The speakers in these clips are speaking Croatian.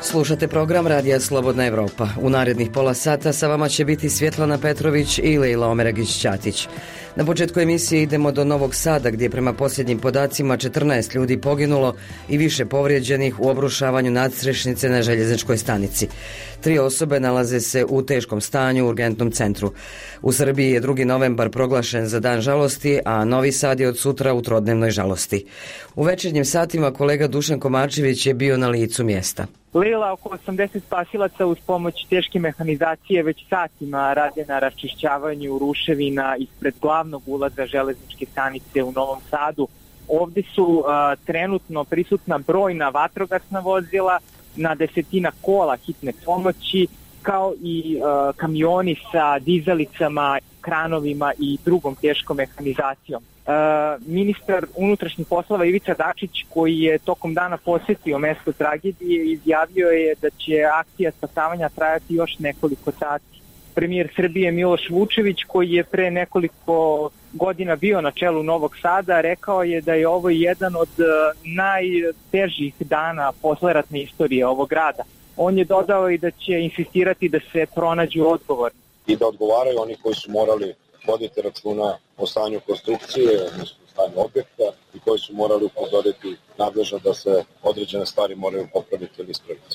Slušate program Radija Slobodna Evropa. U narednih pola sata sa vama će biti Svjetlana Petrović i Lejla Omeragić-Ćatić. Na početku emisije idemo do Novog Sada, gdje je prema posljednjim podacima 14 ljudi poginulo i više povrijeđenih u obrušavanju nadstrešnice na željezničkoj stanici. 3 osobe nalaze se u teškom stanju u urgentnom centru. U Srbiji je 2. novembar proglašen za dan žalosti, a Novi Sad je od sutra u trodnevnoj žalosti. U večernjim satima kolega Dušan Komarčević je bio na licu mjesta. Lejla, oko 80 spasilaca uz pomoć teške mehanizacije već satima rade na raščišćavanju ruševina ispred glavnog ulaza železničke stanice u Novom Sadu. Ovdje su trenutno prisutna brojna vatrogasna vozila, na desetina kola hitne pomoći, kao i kamioni sa dizalicama, kranovima i drugom teškom mehanizacijom. Ministar unutrašnjih poslova Ivica Dačić, koji je tokom dana posjetio mjesto tragedije, izjavio je da će akcija spasavanja trajati još nekoliko sati. Premijer Srbije Miloš Vučević, koji je pre nekoliko godina bio na čelu Novog Sada, rekao je da je ovo jedan od najtežih dana posleratne istorije ovog grada. On je dodao i da će insistirati da se pronađu odgovorni. I da odgovaraju oni koji su morali voditi računa o stanju konstrukcije, odnosno stanju objekta, i koji su morali upozoriti nadležno da se određene stvari moraju popraviti ili ispraviti.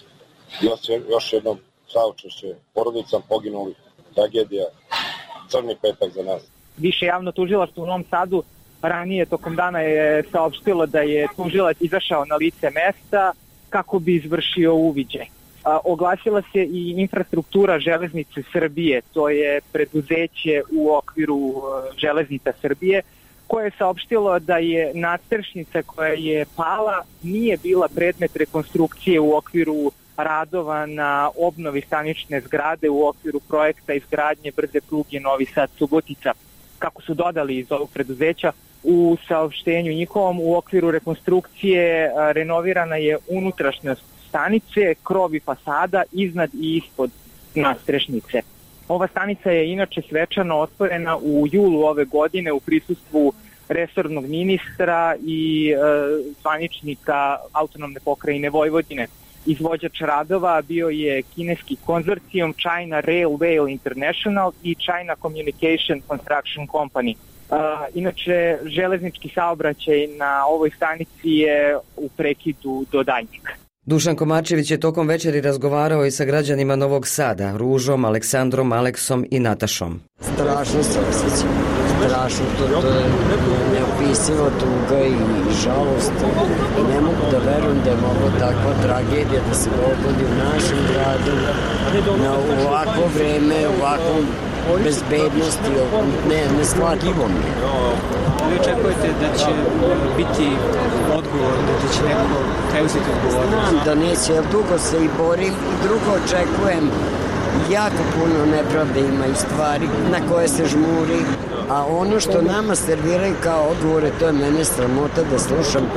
Još jednom saučešće porodicama poginulih, tragedija, crni petak za nas. Više javno tužilaštvo u Novom Sadu ranije tokom dana je saopštilo da je tužilac izašao na lice mesta kako bi izvršio uviđaj. Oglasila se i infrastruktura Železnice Srbije, to je preduzeće u okviru Železnica Srbije, koje je saopštilo da je nadstrešnica koja je pala nije bila predmet rekonstrukcije u okviru radova na obnovi stanične zgrade u okviru projekta izgradnje brze pruge Novi Sad-Subotica. Kako su dodali iz ovog preduzeća, u saopštenju njihovom u okviru rekonstrukcije renovirana je unutrašnjost stanice, krov i fasada iznad i ispod nadstrešnice. Ova stanica je inače svečano otvorena u julu ove godine u prisustvu resornog ministra i zvaničnika autonomne pokrajine Vojvodine. Izvođač radova bio je kineski konzorcijum China Railway International i China Communication Construction Company. Inače, železnički saobraćaj na ovoj stanici je u prekidu do daljnjeg. Dušan Komarčević je tokom večeri razgovarao i sa građanima Novog Sada, Ružom, Aleksandrom, Aleksom i Natašom. Strašno se osjećam. Strašno, to je neopisivo tuga i žalost. I ne mogu da verujem da je mogla takva tragedija da se dogodi u našem gradu na ovako vreme, ovakvom bezbednosti, neshvatljivo mi je. Vi očekujete da će biti odgovor, da će neko preuzeti odgovornost? Znam da neće, jer dugo se i borim i drugo očekujem. Jako puno nepravde ima i stvari na koje se žmuri, a ono što nama serviraju kao odgovore, to je mene sramota da slušam.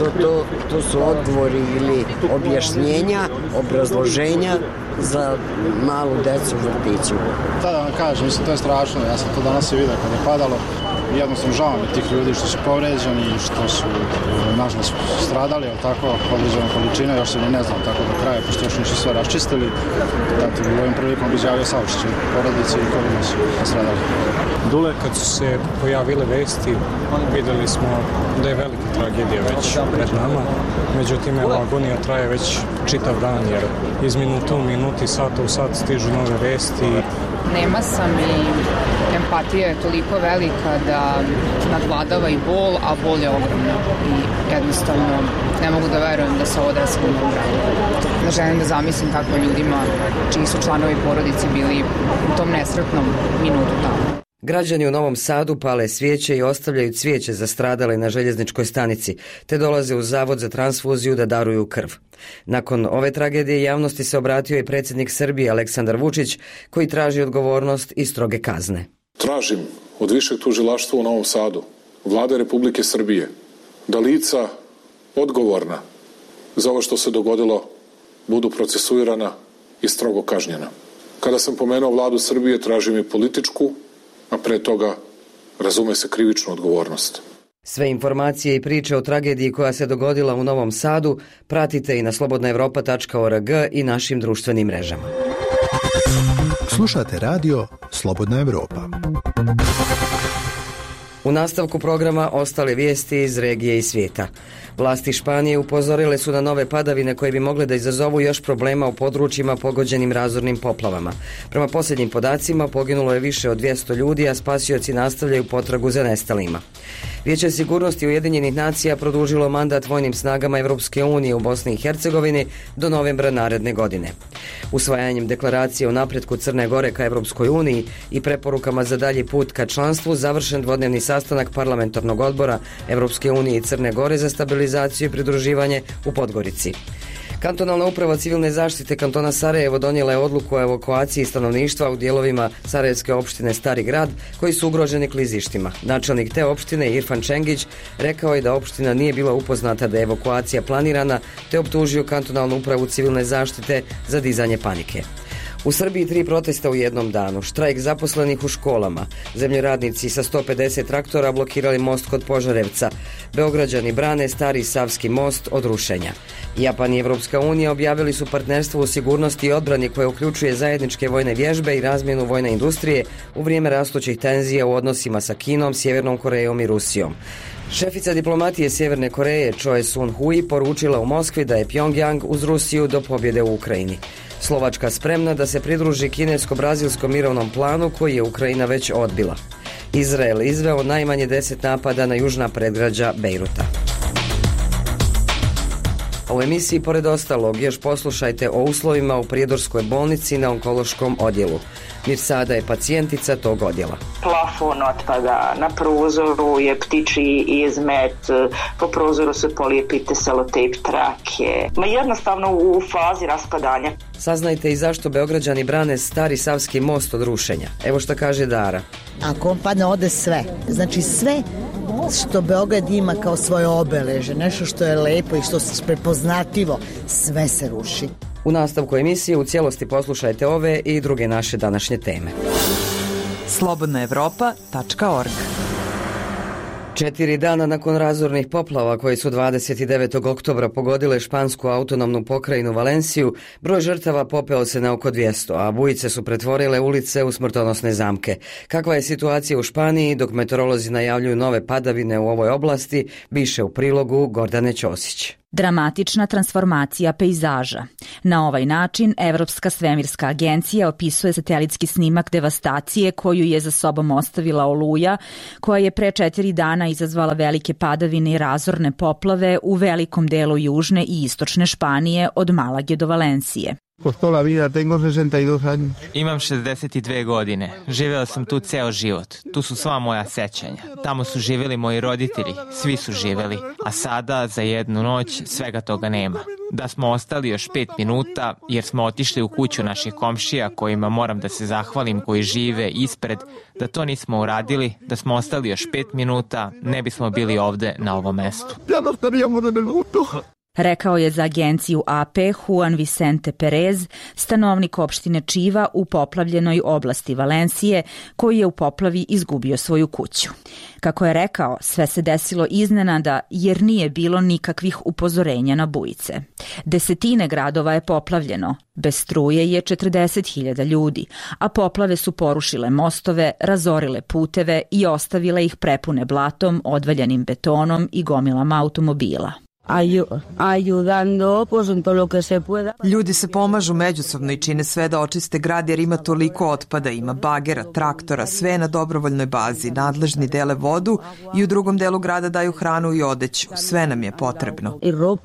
To su odgovori ili objašnjenja, obrazloženja za malu decu u vrtiću. Da vam kažem, mislim, to je strašno. Ja sam to danas i vidio kad je padalo. Jednostavno žao mi tih ljudi što su povređeni i što su nažalost stradali, ali tako određena količina, još se ne znam tako do kraja, pošto još nisu sve raščistili. Dakle, u ovim prilikom bi izjavio saučešće porodice i kojima su stradali. Dule, kad su se pojavile vesti, videli smo da je velika tragedija već pred nama. Međutim, agonija traje već čitav dan, jer iz minuta u minuti, sata u sat stižu nove vesti. Nema sam i empatija je toliko velika da nadvladava i bol, a bol je ogromna. I jednostavno ne mogu da verujem da se ovo desilo u gradu. Ne želim da zamislim kako ljudima čiji su članovi porodice bili u tom nesretnom minutu tamo. Građani u Novom Sadu pale svijeće i ostavljaju cvijeće za stradale na željezničkoj stanici, te dolaze u Zavod za transfuziju da daruju krv. Nakon ove tragedije javnosti se obratio i predsjednik Srbije Aleksandar Vučić, koji traži odgovornost i stroge kazne. Tražim od Višeg tužilaštva u Novom Sadu, Vlade Republike Srbije, da lica odgovorna za ovo što se dogodilo budu procesuirana i strogo kažnjena. Kada sam pomenuo Vladu Srbije, tražim i političku, a pre toga, razume se, krivičnu odgovornost. Sve informacije i priče o tragediji koja se dogodila u Novom Sadu pratite i na slobodnaevropa.org i našim društvenim mrežama. Slušate radio Slobodna Evropa. U nastavku programa ostale vijesti iz regije i svijeta. Vlasti Španije upozorile su na nove padavine koje bi mogle da izazovu još problema u područjima pogođenim razornim poplavama. Prema posljednjim podacima poginulo je više od 200 ljudi, a spasioci nastavljaju potragu za nestalima. Vijeće sigurnosti Ujedinjenih nacija produžilo mandat vojnim snagama Evropske unije u Bosni i Hercegovini do novembra naredne godine. Usvajanjem deklaracije o napretku Crne Gore ka Evropskoj uniji i preporukama za dalji put ka članstvu završen dvodnevni sastanak parlamentarnog odbora Evropske unije i Crne Gore za stabilizaciju i pridruživanje u Podgorici. Kantonalna uprava civilne zaštite kantona Sarajevo donijela je odluku o evakuaciji stanovništva u dijelovima sarajevske opštine Stari grad koji su ugroženi klizištima. Načelnik te opštine Irfan Čengić rekao je da opština nije bila upoznata da je evakuacija planirana, te optužio kantonalnu upravu civilne zaštite za dizanje panike. U Srbiji 3 protesta u jednom danu, štrajk zaposlenih u školama, zemljoradnici sa 150 traktora blokirali most kod Požarevca, Beograđani brane Stari Savski most od rušenja. Japan i Evropska unija objavili su partnerstvo u sigurnosti i odbrani koje uključuje zajedničke vojne vježbe i razmjenu vojne industrije u vrijeme rastućih tenzija u odnosima sa Kinom, Sjevernom Korejom i Rusijom. Šefica diplomatije Sjeverne Koreje Choi Sun-hui poručila u Moskvi da je Pyongyang uz Rusiju do pobjede u Ukrajini. Slovačka spremna da se pridruži kinesko-brazilskom mirovnom planu koji je Ukrajina već odbila. Izrael izveo najmanje 10 napada na južna predgrađa Bejruta. U emisiji pored ostalog još poslušajte o uslovima u Prijedorskoj bolnici na onkološkom odjelu. Mirsada je pacijentica tog odjela. Plafon otpada, na prozoru je ptičji izmet, po prozoru su polijepite selotejp trake. Jednostavno u fazi raspadanja. Saznajte i zašto Beograđani brane Stari Savski most od rušenja. Evo što kaže Dara. Ako on padne, ode sve. Znači sve što Beograd ima kao svoje obeleže, nešto što je lepo i što je prepoznatljivo, sve se ruši. U nastavku emisije u cijelosti poslušajte ove i druge naše današnje teme. slobodnaevropa.org 4 dana nakon razornih poplava koje su 29. oktobra pogodile špansku autonomnu pokrajinu Valenciju, broj žrtava popeo se na oko 200, a bujice su pretvorile ulice u smrtonosne zamke. Kakva je situacija u Španiji dok meteorolozi najavljuju nove padavine u ovoj oblasti, biše u prilogu Gordane Ćosić. Dramatična transformacija pejzaža. Na ovaj način Evropska svemirska agencija opisuje satelitski snimak devastacije koju je za sobom ostavila oluja, koja je pre 4 dana izazvala velike padavine i razorne poplave u velikom delu južne i istočne Španije od Malage do Valencije. Imam 62 godine. Živjela sam tu ceo život. Tu su sva moja sećanja. Tamo su živjeli moji roditelji. Svi su živjeli. A sada, za jednu noć, svega toga nema. Da smo ostali još 5 minuta, jer smo otišli u kuću naših komšija, kojima moram da se zahvalim, koji žive ispred, da to nismo uradili, da smo ostali još 5 minuta, ne bismo bili ovde na ovom mestu. Rekao je za agenciju AP Juan Vicente Perez, stanovnik opštine Čiva u poplavljenoj oblasti Valencije, koji je u poplavi izgubio svoju kuću. Kako je rekao, sve se desilo iznenada jer nije bilo nikakvih upozorenja na bujice. Desetine gradova je poplavljeno, bez struje je 40.000 ljudi, a poplave su porušile mostove, razorile puteve i ostavile ih prepune blatom, odvaljanim betonom i gomilama automobila. Ljudi se pomažu međusobno i čine sve da očiste grad jer ima toliko otpada, ima bagera, traktora, sve na dobrovoljnoj bazi. Nadležni dele vodu i u drugom delu grada daju hranu i odeću. Sve nam je potrebno.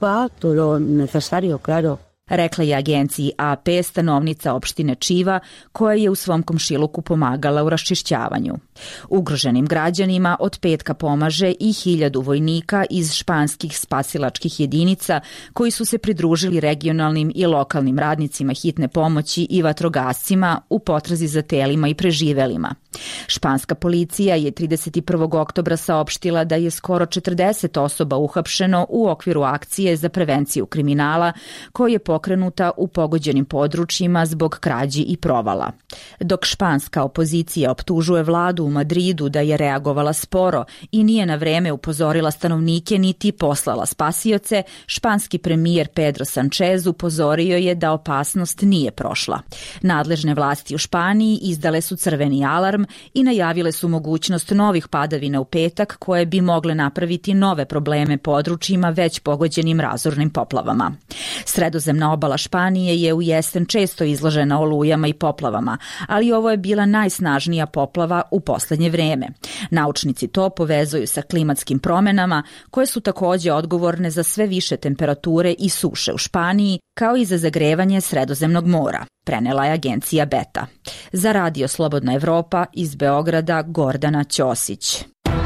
Rekla je agenciji AP stanovnica opštine Čiva, koja je u svom komšiluku pomagala u raščišćavanju. Ugroženim građanima od petka pomaže i 1000 vojnika iz španskih spasilačkih jedinica koji su se pridružili regionalnim i lokalnim radnicima hitne pomoći i vatrogascima u potrazi za telima i preživelima. Španska policija je 31. oktobra saopštila da je skoro 40 osoba uhapšeno u okviru akcije za prevenciju kriminala koji je pokrenut pokrenuta u pogođenim područjima zbog krađi i provala. Dok španska opozicija optužuje vladu u Madridu da je reagovala sporo i nije na vreme upozorila stanovnike niti poslala spasioce, španski premijer Pedro Sanchez upozorio je da opasnost nije prošla. Nadležne vlasti u Španiji izdale su crveni alarm i najavile su mogućnost novih padavina u petak koje bi mogle napraviti nove probleme područjima već pogođenim razornim poplavama. Sredozemna obala Španije je u jesen često izložena olujama i poplavama, ali ovo je bila najsnažnija poplava u poslednje vreme. Naučnici to povezuju sa klimatskim promenama koje su takođe odgovorne za sve više temperature i suše u Španiji, kao i za zagrevanje Sredozemnog mora, prenela je agencija Beta. Za Radio Slobodna Evropa iz Beograda Gordana Ćosić.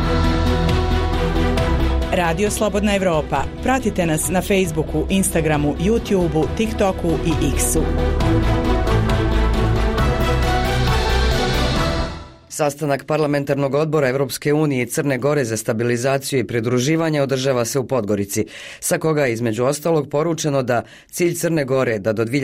Radio Slobodna Evropa. Pratite nas na Facebooku, Instagramu, YouTubeu, TikToku i X-u. Sastanak parlamentarnog odbora Evropske unije i Crne Gore za stabilizaciju i pridruživanje održava se u Podgorici, sa koga je između ostalog poručeno da cilj Crne Gore da do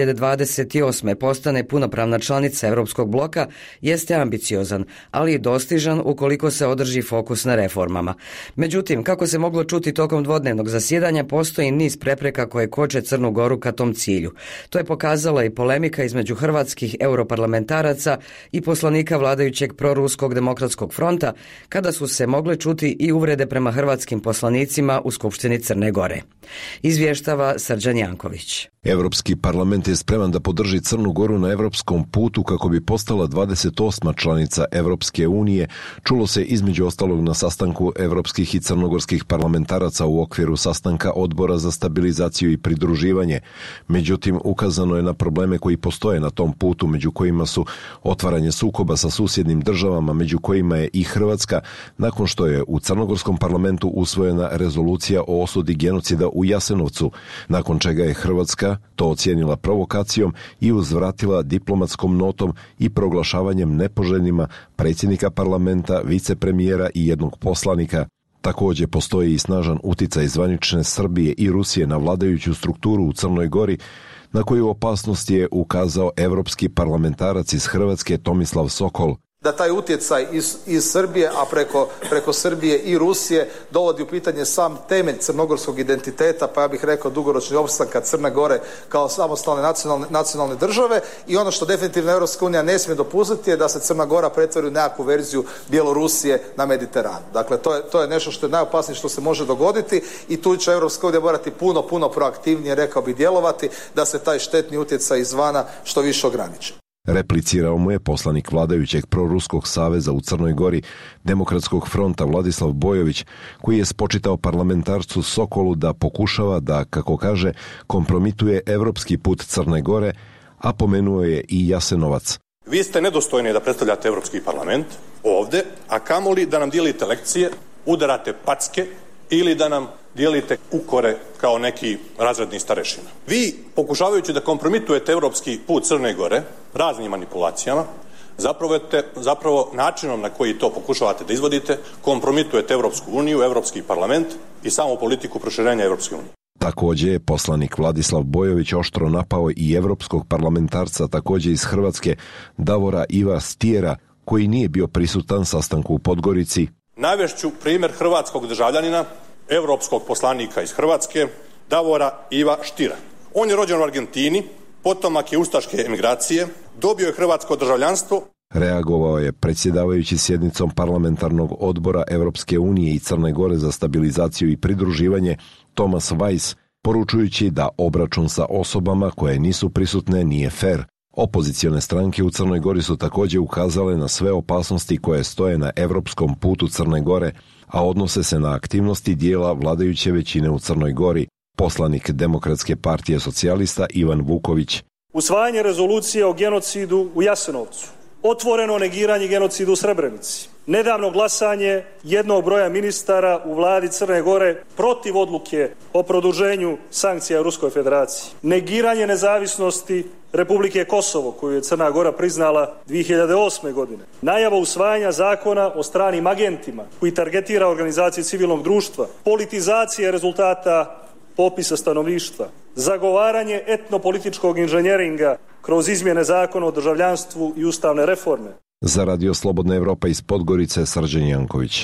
2028. postane punopravna članica Evropskog bloka jeste ambiciozan, ali i dostižan ukoliko se održi fokus na reformama. Međutim, kako se moglo čuti tokom dvodnevnog zasjedanja, postoji niz prepreka koje koče Crnu Goru ka tom cilju. To je pokazala i polemika između hrvatskih europarlamentaraca i poslanika vladajućeg Ruskog demokratskog fronta, kada su se mogle čuti i uvrede prema hrvatskim poslanicima u Skupštini Crne Gore. Izvještava Srđan Janković. Evropski parlament je spreman da podrži Crnu Goru na evropskom putu kako bi postala 28. članica Evropske unije, čulo se između ostalog na sastanku evropskih i crnogorskih parlamentaraca u okviru sastanka Odbora za stabilizaciju i pridruživanje. Međutim, ukazano je na probleme koji postoje na tom putu, među kojima su otvaranje sukoba sa susjednim državama, među kojima je i Hrvatska, nakon što je u crnogorskom parlamentu usvojena rezolucija o osudi genocida u Jasenovcu, nakon čega je Hrvatska to ocijenila provokacijom i uzvratila diplomatskom notom i proglašavanjem nepoželjnima predsjednika parlamenta, vicepremijera i jednog poslanika. Takođe postoji i snažan uticaj zvanične Srbije i Rusije na vladajuću strukturu u Crnoj Gori, na koju opasnost je ukazao evropski parlamentarac iz Hrvatske Tomislav Sokol. Da taj utjecaj iz Srbije, a preko Srbije i Rusije dovodi u pitanje sam temelj crnogorskog identiteta, pa ja bih rekao dugoročni opstanka Crne Gore kao samostalne nacionalne države, i ono što definitivno Evropska unija ne smije dopustiti je da se Crna Gora pretvori u nekakvu verziju Bjelorusije na Mediteranu. Dakle, to je nešto što je najopasnije što se može dogoditi i tu će Evropska unija morati puno proaktivnije, rekao bi, djelovati da se taj štetni utjecaj izvana što više ograniči. Replicirao mu je poslanik vladajućeg proruskog saveza u Crnoj Gori, Demokratskog fronta Vladislav Bojović, koji je spočitao parlamentarcu Sokolu da pokušava da, kako kaže, kompromituje evropski put Crne Gore, a pomenuo je i Jasenovac. Vi ste nedostojni da predstavljate Evropski parlament ovde, a kamoli da nam dijelite lekcije, udarate packe ili da nam dijelite ukore kao neki razredni starešina. Vi, pokušavajući da kompromitujete evropski put Crne Gore raznim manipulacijama, zapravo načinom na koji to pokušavate da izvodite, kompromitujete Evropsku uniju, Evropski parlament i samu politiku proširenja Evropske unije. Takođe je poslanik Vladislav Bojović oštro napao i evropskog parlamentarca, takođe iz Hrvatske, Davora Iva Stiera, koji nije bio prisutan sastanku u Podgorici. Navešću primjer hrvatskog državljanina, evropskog poslanika iz Hrvatske, Davora Iva Štira. On je rođen u Argentini, potomak je ustaške emigracije, dobio je hrvatsko državljanstvo. Reagovao je predsjedavajući sjednicom parlamentarnog odbora Evropske unije i Crne Gore za stabilizaciju i pridruživanje Thomas Weiss, poručujući da obračun sa osobama koje nisu prisutne nije fer. Opozicione stranke u Crnoj Gori su takođe ukazale na sve opasnosti koje stoje na evropskom putu Crne Gore, a odnose se na aktivnosti dijela vladajuće većine u Crnoj Gori. Poslanik Demokratske partije socijalista Ivan Vuković. Usvajanje rezolucije o genocidu u Jasenovcu, otvoreno negiranje genocidu u Srebrenici, nedavno glasanje jednog broja ministara u vladi Crne Gore protiv odluke o produženju sankcija Ruskoj federaciji, negiranje nezavisnosti Republike Kosovo, koju je Crna Gora priznala 2008. godine, najava usvajanja zakona o stranim agentima koji targetira organizacije civilnog društva, politizacije rezultata popisa stanovništva, zagovaranje etnopolitičkog inženjeringa kroz izmjene zakona o državljanstvu i ustavne reforme. Za Radio Slobodna Evropa iz Podgorice, Srđan Janković.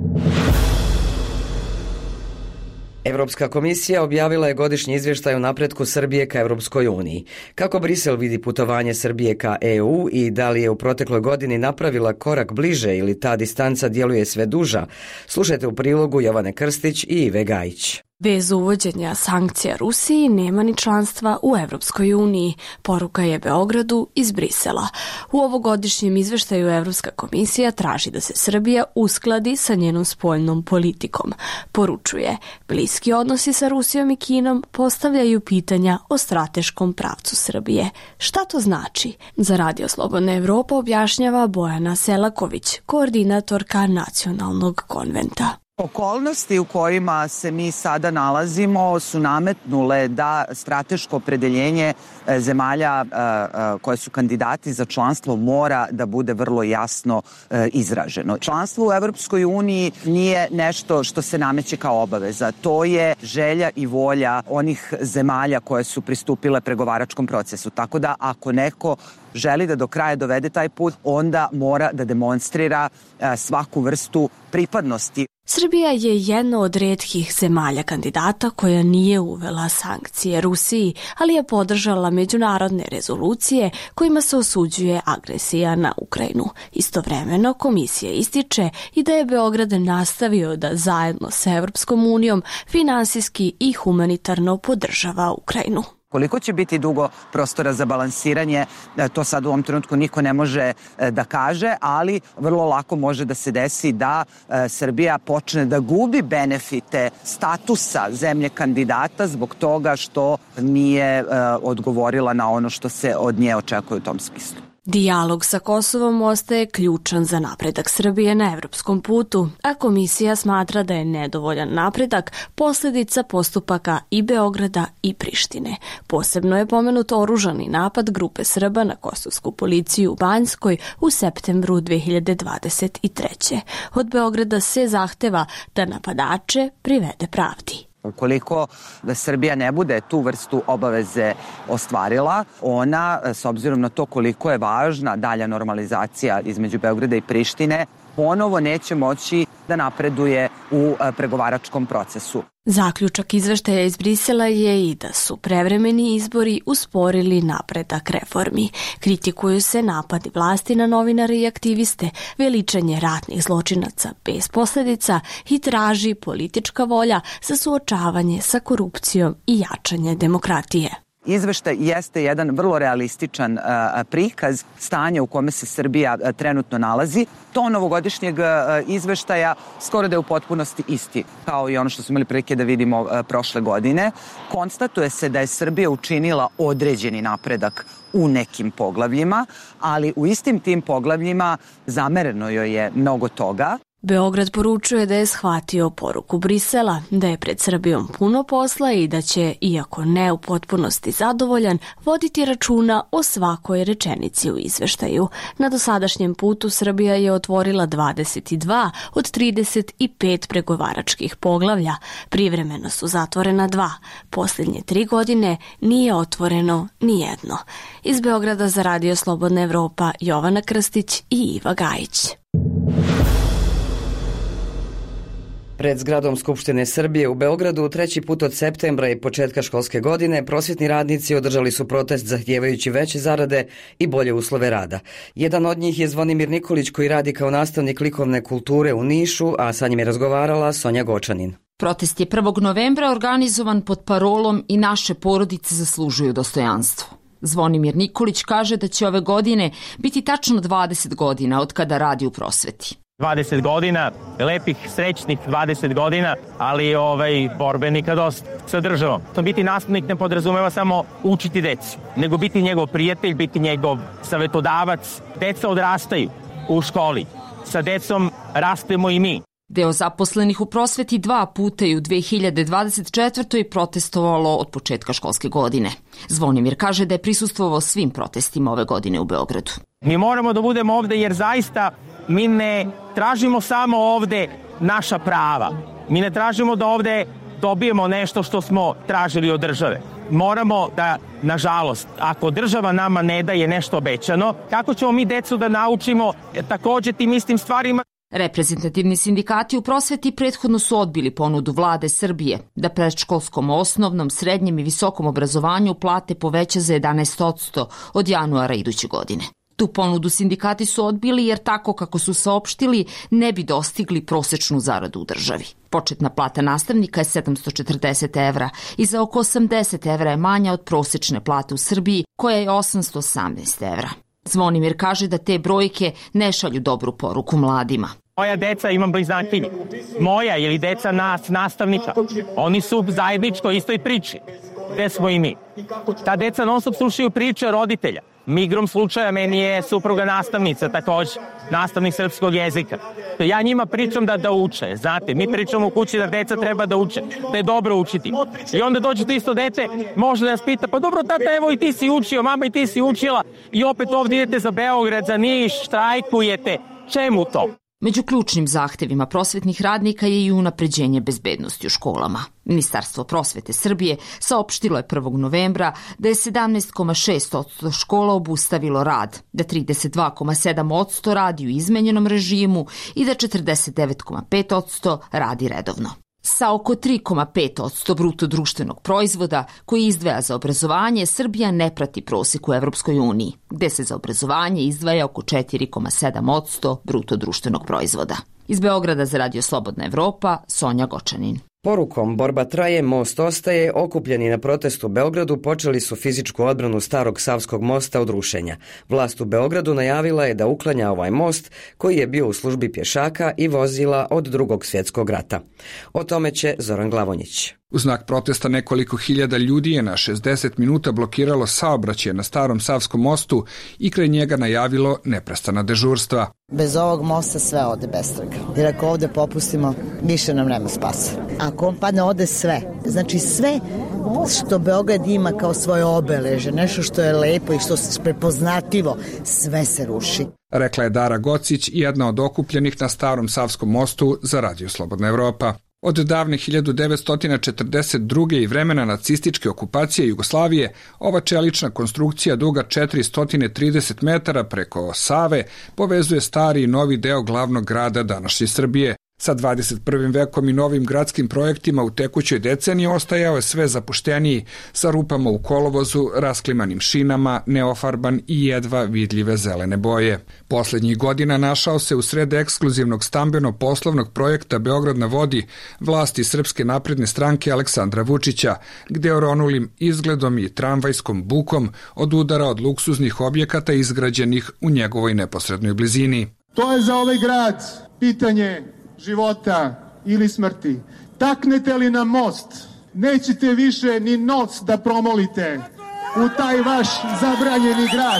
Evropska komisija objavila je godišnji izvještaj o napretku Srbije ka Evropskoj uniji. Kako Brisel vidi putovanje Srbije ka EU i da li je u protekloj godini napravila korak bliže ili ta distanca djeluje sve duža, slušajte u prilogu Jovane Krstić i Ive Gajić. Bez uvođenja sankcija Rusiji nema ni članstva u Evropskoj uniji, poruka je Beogradu iz Brisela. U ovogodišnjem izveštaju Evropska komisija traži da se Srbija uskladi sa njenom spoljnom politikom. Poručuje, bliski odnosi sa Rusijom i Kinom postavljaju pitanja o strateškom pravcu Srbije. Šta to znači? Za Radio Slobodna Evropa objašnjava Bojana Selaković, koordinatorka Nacionalnog konventa. Okolnosti u kojima se mi sada nalazimo su nametnule da strateško opredeljenje zemalja koje su kandidati za članstvo mora da bude vrlo jasno izraženo. Članstvo u Evropskoj uniji nije nešto što se nameće kao obaveza. To je želja i volja onih zemalja koje su pristupile pregovaračkom procesu. Tako da ako neko želi da do kraja dovede taj put, onda mora da demonstrira svaku vrstu pripadnosti. Srbija je jedna od retkih zemalja kandidata koja nije uvela sankcije Rusiji, ali je podržala međunarodne rezolucije kojima se osuđuje agresija na Ukrajinu. Istovremeno, komisija ističe i da je Beograd nastavio da zajedno sa Evropskom unijom finansijski i humanitarno podržava Ukrajinu. Koliko će biti dugo prostora za balansiranje, to sad u ovom trenutku niko ne može da kaže, ali vrlo lako može da se desi da Srbija počne da gubi benefite statusa zemlje kandidata zbog toga što nije odgovorila na ono što se od nje očekuje u tom smislu. Dijalog sa Kosovom ostaje ključan za napredak Srbije na evropskom putu, a komisija smatra da je nedovoljan napredak posljedica postupaka i Beograda i Prištine. Posebno je pomenut oružani napad grupe Srba na kosovsku policiju u Banjskoj u septembru 2023. Od Beograda se zahteva da napadače privede pravdi. Ukoliko Srbija ne bude tu vrstu obaveze ostvarila, ona, s obzirom na to koliko je važna dalja normalizacija između Beograda i Prištine, ponovo neće moći da napreduje u pregovaračkom procesu. Zaključak izveštaja iz Brisela je i da su prevremeni izbori usporili napredak reformi. Kritikuju se napadi vlasti na novinare i aktiviste, veličanje ratnih zločinaca bez posljedica i traži politička volja za suočavanje sa korupcijom i jačanje demokratije. Izveštaj jeste jedan vrlo realističan prikaz stanja u kome se Srbija trenutno nalazi. Ton ovogodišnjeg izveštaja skoro da je u potpunosti isti, kao i ono što smo imali prilike da vidimo prošle godine. Konstatuje se da je Srbija učinila određeni napredak u nekim poglavljima, ali u istim tim poglavljima zamereno joj je mnogo toga. Beograd poručuje da je shvatio poruku Brisela, da je pred Srbijom puno posla i da će, iako ne u potpunosti zadovoljan, voditi računa o svakoj rečenici u izveštaju. Na dosadašnjem putu Srbija je otvorila 22 od 35 pregovaračkih poglavlja. Privremeno su zatvorena 2. Posljednje 3 godine nije otvoreno ni jedno. Iz Beograda za Radio Slobodna Evropa, Jovana Krstić i Iva Gajić. Pred zgradom Skupštine Srbije u Beogradu 3. put od septembra i početka školske godine prosvjetni radnici održali su protest zahtijevajući veće zarade i bolje uslove rada. Jedan od njih je Zvonimir Nikolić koji radi kao nastavnik likovne kulture u Nišu, a sa njim je razgovarala Sonja Gočanin. Protest je 1. novembra organizovan pod parolom I naše porodice zaslužuju dostojanstvo. Zvonimir Nikolić kaže da će ove godine biti tačno 20 godina od kada radi u prosveti. 20 godina, lepih, srećnih 20 godina, ali borbenika dosta sa državom. Biti nastavnik ne podrazumeva samo učiti decu, nego biti njegov prijatelj, biti njegov savetodavac. Deca odrastaju u školi, sa decom rastemo i mi. Deo zaposlenih u prosveti 2 puta i u 2024. protestovalo od početka školske godine. Zvonimir kaže da je prisustvovao svim protestima ove godine u Beogradu. Mi moramo da budemo ovde jer zaista mi ne tražimo samo ovde naša prava. Mi ne tražimo da ovde dobijemo nešto što smo tražili od države. moramo da, nažalost, ako država nama ne daje nešto obećano, kako ćemo mi decu da naučimo takođe tim istim stvarima? Reprezentativni sindikati u prosveti prethodno su odbili ponudu vlade Srbije da predškolskom, osnovnom, srednjem i visokom obrazovanju plate poveća za 11% od januara iduće godine. Tu ponudu sindikati su odbili jer tako kako su saopštili ne bi dostigli prosečnu zaradu u državi. Početna plata nastavnika je 740 evra i za oko 80 evra je manja od prosečne plate u Srbiji koja je 818 evra. Zvonimir kaže da te brojke ne šalju dobru poruku mladima. Moja deca, imam bliznakinje, moja ili deca nas, nastavnika, oni su zajedničko istoj priči. Gde smo i mi? Ta deca non stop slušaju priče roditelja. Migrom slučaja meni je supruga nastavnica, takođe, nastavnik srpskog jezika. Ja njima pričam da uče, znate, mi pričamo u kući da deca treba da uče, da je dobro učiti. I onda dođe to isto dete, može da nas pita, pa dobro tata, evo i ti si učio, mama i ti si učila i opet ovdje idete za Beograd, za Niš, štrajkujete. Čemu to? Među ključnim zahtevima prosvetnih radnika je i unapređenje bezbednosti u školama. Ministarstvo prosvete Srbije saopštilo je 1. novembra da je 17,6% škola obustavilo rad, da 32,7% radi u izmenjenom režimu i da 49,5% radi redovno. Sa oko 3,5% bruto društvenog proizvoda koji izdvaja za obrazovanje, Srbija ne prati prosek u Evropskoj uniji, gde se za obrazovanje izdvaja oko 4,7% bruto društvenog proizvoda. Iz Beograda za Radio Slobodna Evropa, Sonja Gočanin. Porukom borba traje, most ostaje, okupljeni na protestu u Beogradu počeli su fizičku odbranu starog Savskog mosta od rušenja. Vlast u Beogradu najavila je da uklanja ovaj most koji je bio u službi pješaka i vozila od Drugog svjetskog rata. O tome će Zoran Glavonjić. U znak protesta nekoliko hiljada ljudi je na 60 minuta blokiralo saobraćaj na starom Savskom mostu i kraj njega najavilo neprestana dežurstva. Bez ovog mosta sve ode bestraga. Jer ako ovde popustimo, više nam nema spasa. Ako on padne, ode sve. Znači sve što Beograd ima kao svoje obeleže, nešto što je lepo i što je prepoznatljivo, sve se ruši. Rekla je Dara Gocić, jedna od okupljenih na starom Savskom mostu za Radio Slobodna Evropa. Od davne 1942. i vremena nacističke okupacije Jugoslavije, ova čelična konstrukcija duga 430 metara preko Save povezuje stari i novi deo glavnog grada današnje Srbije. Sa 21. vekom i novim gradskim projektima u tekućoj deceniji ostajao je sve zapušteniji, sa rupama u kolovozu, rasklimanim šinama, neofarban i jedva vidljive zelene boje. Poslednjih godina našao se u sred ekskluzivnog stambeno-poslovnog projekta Beograd na vodi vlasti Srpske napredne stranke Aleksandra Vučića, gde oronulim izgledom i tramvajskom bukom odudara od luksuznih objekata izgrađenih u njegovoj neposrednoj blizini. To je za ovaj grad pitanje života ili smrti. Taknete li na most, nećete više ni noc da promolite u taj vaš zabranjeni grad.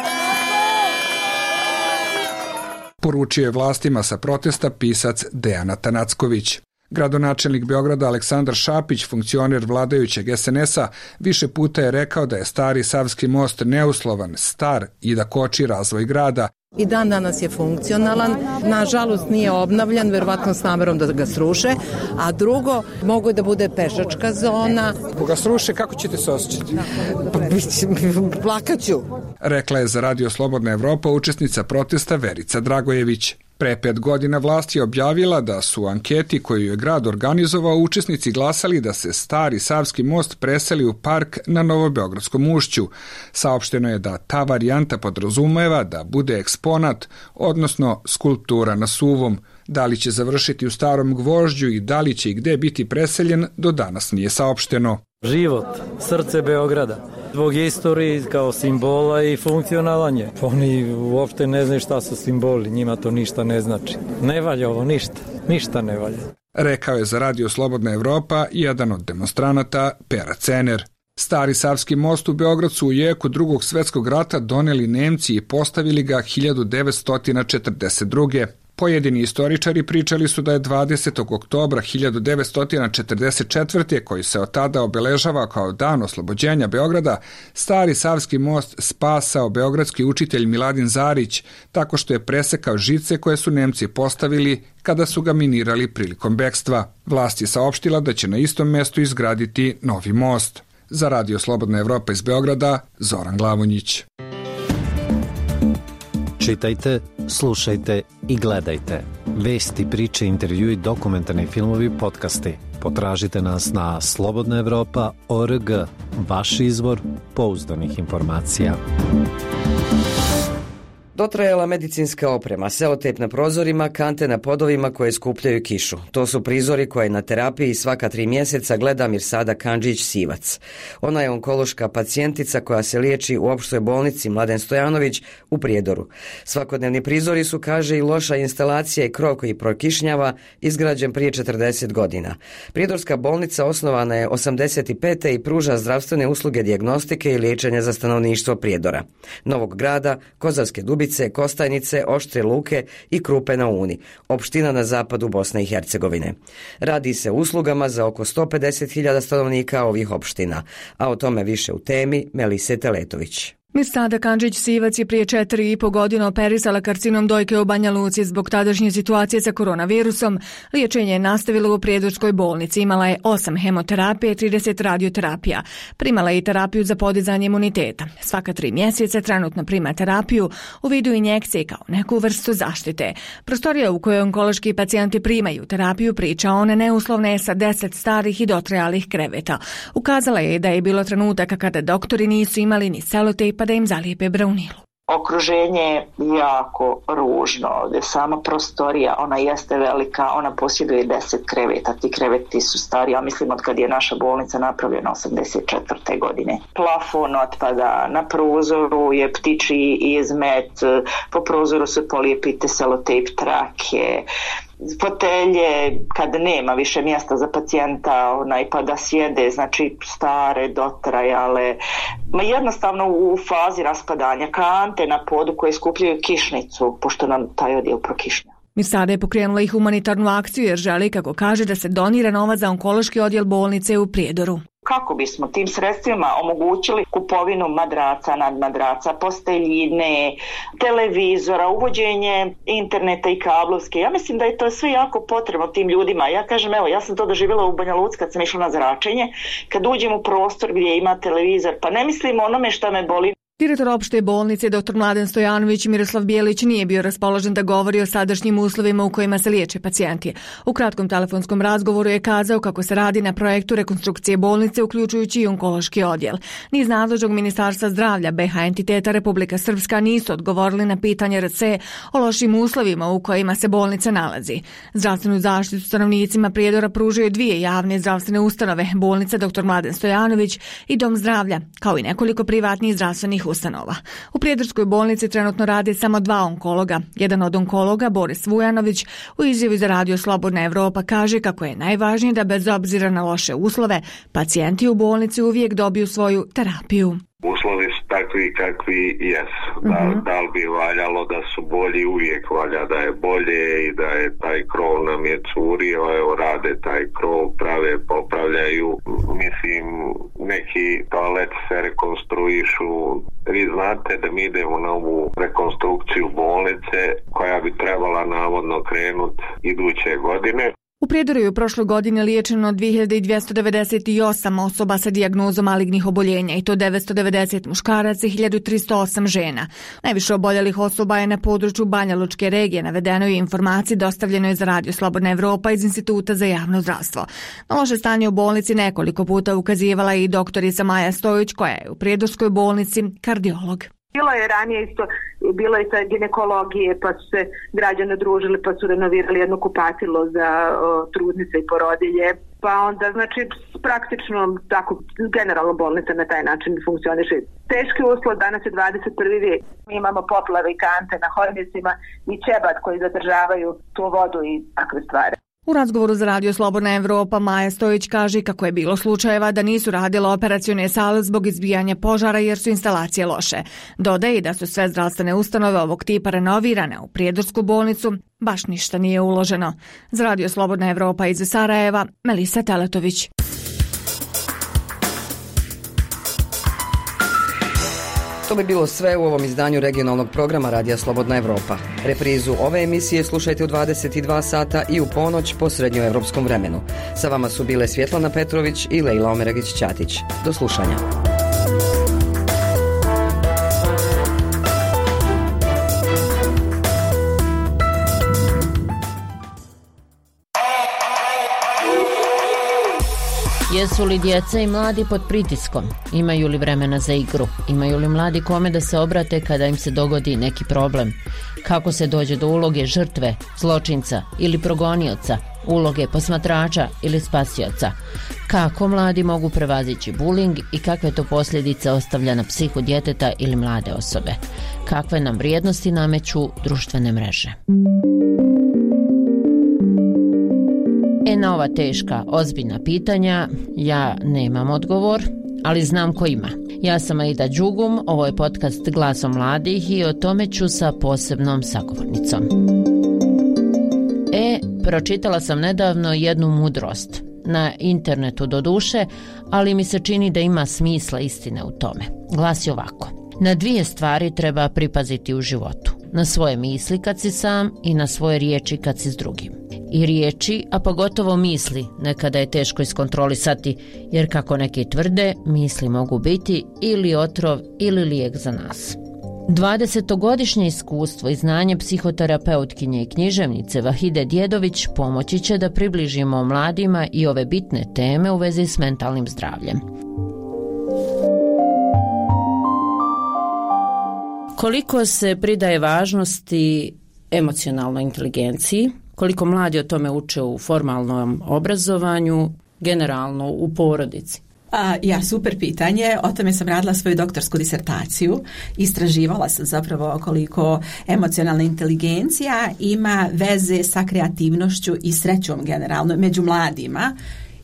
Poručio je vlastima sa protesta pisac Dejan Atanacković. Gradonačelnik Beograda Aleksandar Šapić, funkcioner vladajućeg SNS-a, više puta je rekao da je stari Savski most neuslovan, star i da koči razvoj grada. I dan danas je funkcionalan, nažalost nije obnavljan, verovatno s namerom da ga sruše, a drugo, mogu da bude pešačka zona. Ako ga sruše, kako ćete se osjećati? Plakaću. Rekla je za Radio Slobodna Evropa učesnica protesta Verica Dragojević. Pre 5 godina vlast je objavila da su u anketi koju je grad organizovao učesnici glasali da se stari Savski most preseli u park na Novobeogradskom ušću. Saopšteno je da ta varijanta podrazumeva da bude eksponat, odnosno skulptura na suvom. Da li će završiti u starom gvožđu i da li će i gde biti preseljen, do danas nije saopšteno. Život, srce Beograda, zbog istorije kao simbola i funkcionalan je. Oni uopšte ne znaju šta su simboli, njima to ništa ne znači. Ne valja ovo ništa ne valja. Rekao je za Radio Slobodna Evropa jedan od demonstranata Pera Cener. Stari Savski most u Beograd su u jeku Drugog svjetskog rata doneli Nemci i postavili ga 1942. Pojedini istoričari pričali su da je 20. oktobra 1944. koji se od tada obeležava kao dan oslobođenja Beograda, stari Savski most spasao beogradski učitelj Miladin Zarić tako što je presekao žice koje su Nemci postavili kada su ga minirali prilikom bekstva. Vlast je saopštila da će na istom mestu izgraditi novi most. Za Radio Slobodna Evropa iz Beograda, Zoran Glavonjić. Čitajte, slušajte i gledajte. Vesti, priče, intervjui, dokumentarni filmovi, podcasti. Potražite nas na slobodnaevropa.org, vaš izvor pouzdanih informacija. Dotrajala medicinska oprema, selotejp na prozorima, kante na podovima koje skupljaju kišu. To su prizori koje na terapiji svaka 3 mjeseca gleda Mirsada Kandžić-Sivac. Ona je onkološka pacijentica koja se liječi u opštoj bolnici Mladen Stojanović u Prijedoru. Svakodnevni prizori su, kaže, i loša instalacija i krov koji prokišnjava, izgrađen prije 40 godina. Prijedorska bolnica osnovana je 85. i pruža zdravstvene usluge dijagnostike i liječenja za stanovništvo Prijedora, Novog Grada, Kozarske Dubice, Kostajnice, Oštre Luke i Krupe na Uni, opština na zapadu Bosne i Hercegovine. Radi se o uslugama za oko 150.000 stanovnika ovih opština, a o tome više u temi Melise Teletović. Mirsada Kandžić-Sivac je prije 4,5 godine operisala karcinom dojke u Banja Luci. Zbog tadašnje situacije sa koronavirusom, liječenje je nastavila u Prijedorskoj bolnici. Imala je 8 hemoterapije i 30 radioterapija. Primala je i terapiju za podizanje imuniteta. Svaka 3 mjeseca trenutno prima terapiju u vidu injekcije kao neku vrstu zaštite. Prostorija u kojoj onkološki pacijenti primaju terapiju priča one neuslovne sa 10 starih i dotrajalih kreveta. Ukazala je da je bilo trenutaka kada doktori nisu imali ni selotejpa da im zalijepe braunilu. Okruženje je jako ružno, ovdje sama prostorija, ona jeste velika, ona posjeduje 10 kreveta, ti kreveti su stari, ja mislim od kad je naša bolnica napravljena 84. godine. Plafon otpada, na prozoru je ptičji izmet, po prozoru se polijepite selotejp trake, fotelje kad nema više mjesta za pacijenta pa da sjede, znači stare, dotrajale, jednostavno u fazi raspadanja, kante na podu koje skupljaju kišnicu, pošto nam taj odjel prokišnja. Mirsada je pokrenula i humanitarnu akciju jer želi, kako kaže, da se donira novac za onkološki odjel bolnice u Prijedoru. Kako bismo tim sredstvima omogućili kupovinu madraca, nadmadraca, posteljine, televizora, uvođenje interneta i kablovske. Ja mislim da je to sve jako potrebno tim ljudima. Ja kažem, evo, ja sam to doživjela u Banja Luci kad sam išla na zračenje. Kad uđem u prostor gdje ima televizor, pa ne mislim onome što me boli. Direktor opšte bolnice dr. Mladen Stojanović Miroslav Bijelić nije bio raspoložen da govori o sadašnjim uslovima u kojima se liječe pacijenti. U kratkom telefonskom razgovoru je kazao kako se radi na projektu rekonstrukcije bolnice, uključujući i onkološki odjel. Ni iz nadležnog Ministarstva zdravlja BH entiteta Republika Srpska nisu odgovorili na pitanje RC o lošim uslovima u kojima se bolnica nalazi. Zdravstvenu zaštitu stanovnicima Prijedora pružaju 2 javne zdravstvene ustanove, bolnica dr. Mladen Stojanović i Dom zdravlja, kao i nekoliko privatnih zdravstvenih ustanova. U Prijedorskoj bolnici trenutno rade samo 2 onkologa. Jedan od onkologa, Boris Vujanović, u izjavi za Radio Slobodna Evropa kaže kako je najvažnije da bez obzira na loše uslove, pacijenti u bolnici uvijek dobiju svoju terapiju. Uslovi su takvi kakvi jesu. Da li bi valjalo da su bolji, uvijek valja da je bolje i da je taj krov nam je curio, evo rade taj krov, prave, popravljaju. Mislim, neki toaleti se rekonstruišu. Vi znate da mi idemo na ovu rekonstrukciju bolnice koja bi trebala navodno krenuti iduće godine. U Prijedoru je u prošloj godini liječeno 2298 osoba sa dijagnozom malignih oboljenja i to 990 muškaraca i 1308 žena. Najviše oboljelih osoba je na području Banja Lučke regije, navedeno je u informaciji dostavljenoj za Radio Slobodna Evropa iz Instituta za javno zdravstvo. Na loše stanje u bolnici nekoliko puta ukazivala i doktorica Maja Stojić, koja je u Prijedorskoj bolnici kardiolog. Bilo je ranije isto, bilo je sa ginekologije, pa su se građani udružili, pa su renovirali jedno kupatilo za trudnice i porodilje. Pa onda, znači, praktično tako, generalno bolnica na taj način funkcioniše. Teški uslov, danas je 21. vijek. Mi imamo poplave i kante na hodnicima i ćebat koji zadržavaju tu vodu i takve stvari. U razgovoru za Radio Slobodna Evropa Maja Stojić kaže kako je bilo slučajeva da nisu radile operacione sale zbog izbijanja požara jer su instalacije loše. Dodaje da su sve zdravstvene ustanove ovog tipa renovirane. U Prijedorsku bolnicu baš ništa nije uloženo. Za Radio Slobodna Evropa iz Sarajeva, Melisa Teletović. To bi bilo sve u ovom izdanju regionalnog programa Radija Slobodna Evropa. Reprizu ove emisije slušajte u 22 sata i u ponoć po srednjoevropskom vremenu. Sa vama su bile Svjetlana Petrović i Lejla Omeragić-Ćatić. Do slušanja. Jesu li djeca i mladi pod pritiskom? Imaju li vremena za igru? Imaju li mladi kome da se obrate kada im se dogodi neki problem? Kako se dođe do uloge žrtve, zločinca ili progonioca, uloge posmatrača ili spasioca? Kako mladi mogu prevazići buling i kakve to posljedice ostavlja na psihu djeteta ili mlade osobe? Kakve nam vrijednosti nameću društvene mreže? Na ova teška, ozbiljna pitanja ja nemam odgovor, ali znam ko ima. Ja sam Aida Đugum, ovo je podcast Glasom mladih i o tome ću sa posebnom sagovornicom. Pročitala sam nedavno jednu mudrost, na internetu doduše, ali mi se čini da ima smisla istine u tome. Glasi ovako: na dvije stvari treba pripaziti u životu. Na svoje misli kad si sam i na svoje riječi kad si s drugim. I riječi, a pogotovo misli, nekada je teško iskontrolisati, jer kako neki tvrde, misli mogu biti ili otrov ili lijek za nas. 20-godišnje iskustvo i znanje psihoterapeutkinje i književnice Vahide Djedović pomoći će da približimo mladima i ove bitne teme u vezi s mentalnim zdravljem. Koliko se pridaje važnosti emocionalnoj inteligenciji, koliko mladi o tome uče u formalnom obrazovanju, generalno u porodici? Super pitanje. O tome sam radila svoju doktorsku disertaciju. Istraživala sam zapravo koliko emocionalna inteligencija ima veze sa kreativnošću i srećom generalno među mladima.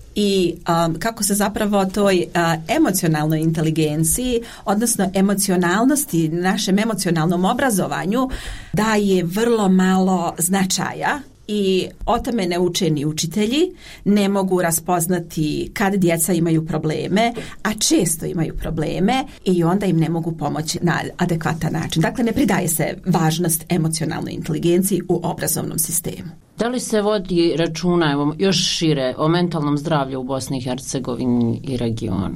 I kako se zapravo toj emocionalnoj inteligenciji, odnosno emocionalnosti, našem emocionalnom obrazovanju daje vrlo malo značaja. I o tome ne uče ni učitelji, ne mogu raspoznati kad djeca imaju probleme, a često imaju probleme i onda im ne mogu pomoći na adekvatan način. Dakle, ne pridaje se važnost emocionalnoj inteligenciji u obrazovnom sistemu. Da li se vodi računa, evo, još šire, o mentalnom zdravlju u Bosni i Hercegovini i regionu?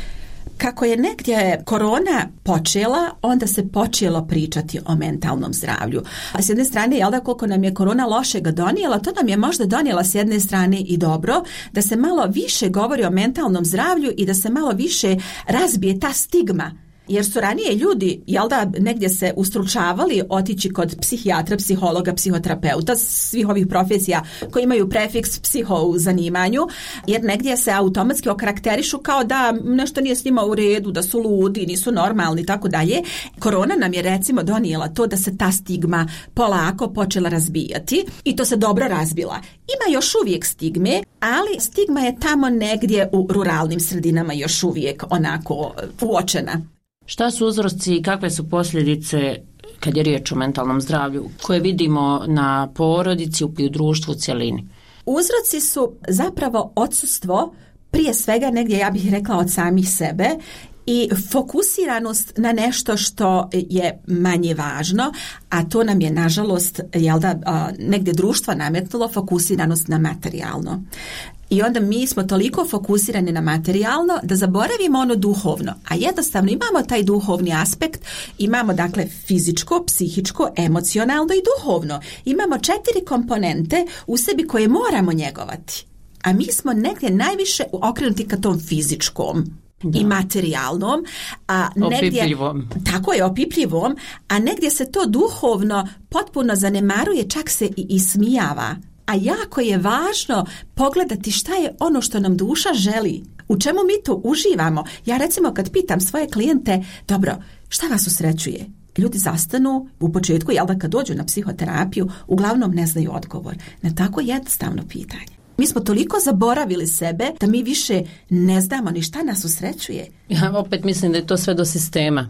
Kako je negdje korona počela, onda se počelo pričati o mentalnom zdravlju. A s jedne strane, jel da, koliko nam je korona lošega donijela, to nam je možda donijela s jedne strane i dobro, da se malo više govori o mentalnom zdravlju i da se malo više razbije ta stigma. Jer su ranije ljudi, jel da, negdje se ustručavali otići kod psihijatra, psihologa, psihoterapeuta, svih ovih profesija koji imaju prefiks psiho u zanimanju, jer negdje se automatski okarakterišu kao da nešto nije s njima u redu, da su ludi, nisu normalni i tako dalje. Korona nam je recimo donijela to da se ta stigma polako počela razbijati i to se dobro razbila. Ima još uvijek stigme, ali stigma je tamo negdje u ruralnim sredinama još uvijek onako uočena. Šta su uzroci i kakve su posljedice kad je riječ o mentalnom zdravlju koje vidimo na porodici i u društvu u cjelini? Uzroci su zapravo odsustvo, prije svega negdje ja bih rekla od samih sebe, i fokusiranost na nešto što je manje važno, a to nam je nažalost negdje društvo nametnulo, fokusiranost na materijalno. I onda mi smo toliko fokusirani na materijalno da zaboravimo ono duhovno, a jednostavno imamo taj duhovni aspekt, imamo dakle fizičko, psihičko, emocionalno i duhovno. Imamo 4 komponente u sebi koje moramo njegovati, a mi smo negdje najviše okrenuti ka tom fizičkom. Da. I materijalnom, a negdje, opipljivom. Tako je, opipljivom, a negdje se to duhovno potpuno zanemaruje, čak se i ismijava. A jako je važno pogledati šta je ono što nam duša želi, u čemu mi to uživamo. Ja recimo kad pitam svoje klijente, dobro, šta vas usrećuje? Ljudi zastanu u početku, jel da kad dođu na psihoterapiju, uglavnom ne znaju odgovor na tako jednostavno pitanje. Mi smo toliko zaboravili sebe da mi više ne znamo ni šta nas usrećuje. Ja opet mislim da je to sve do sistema.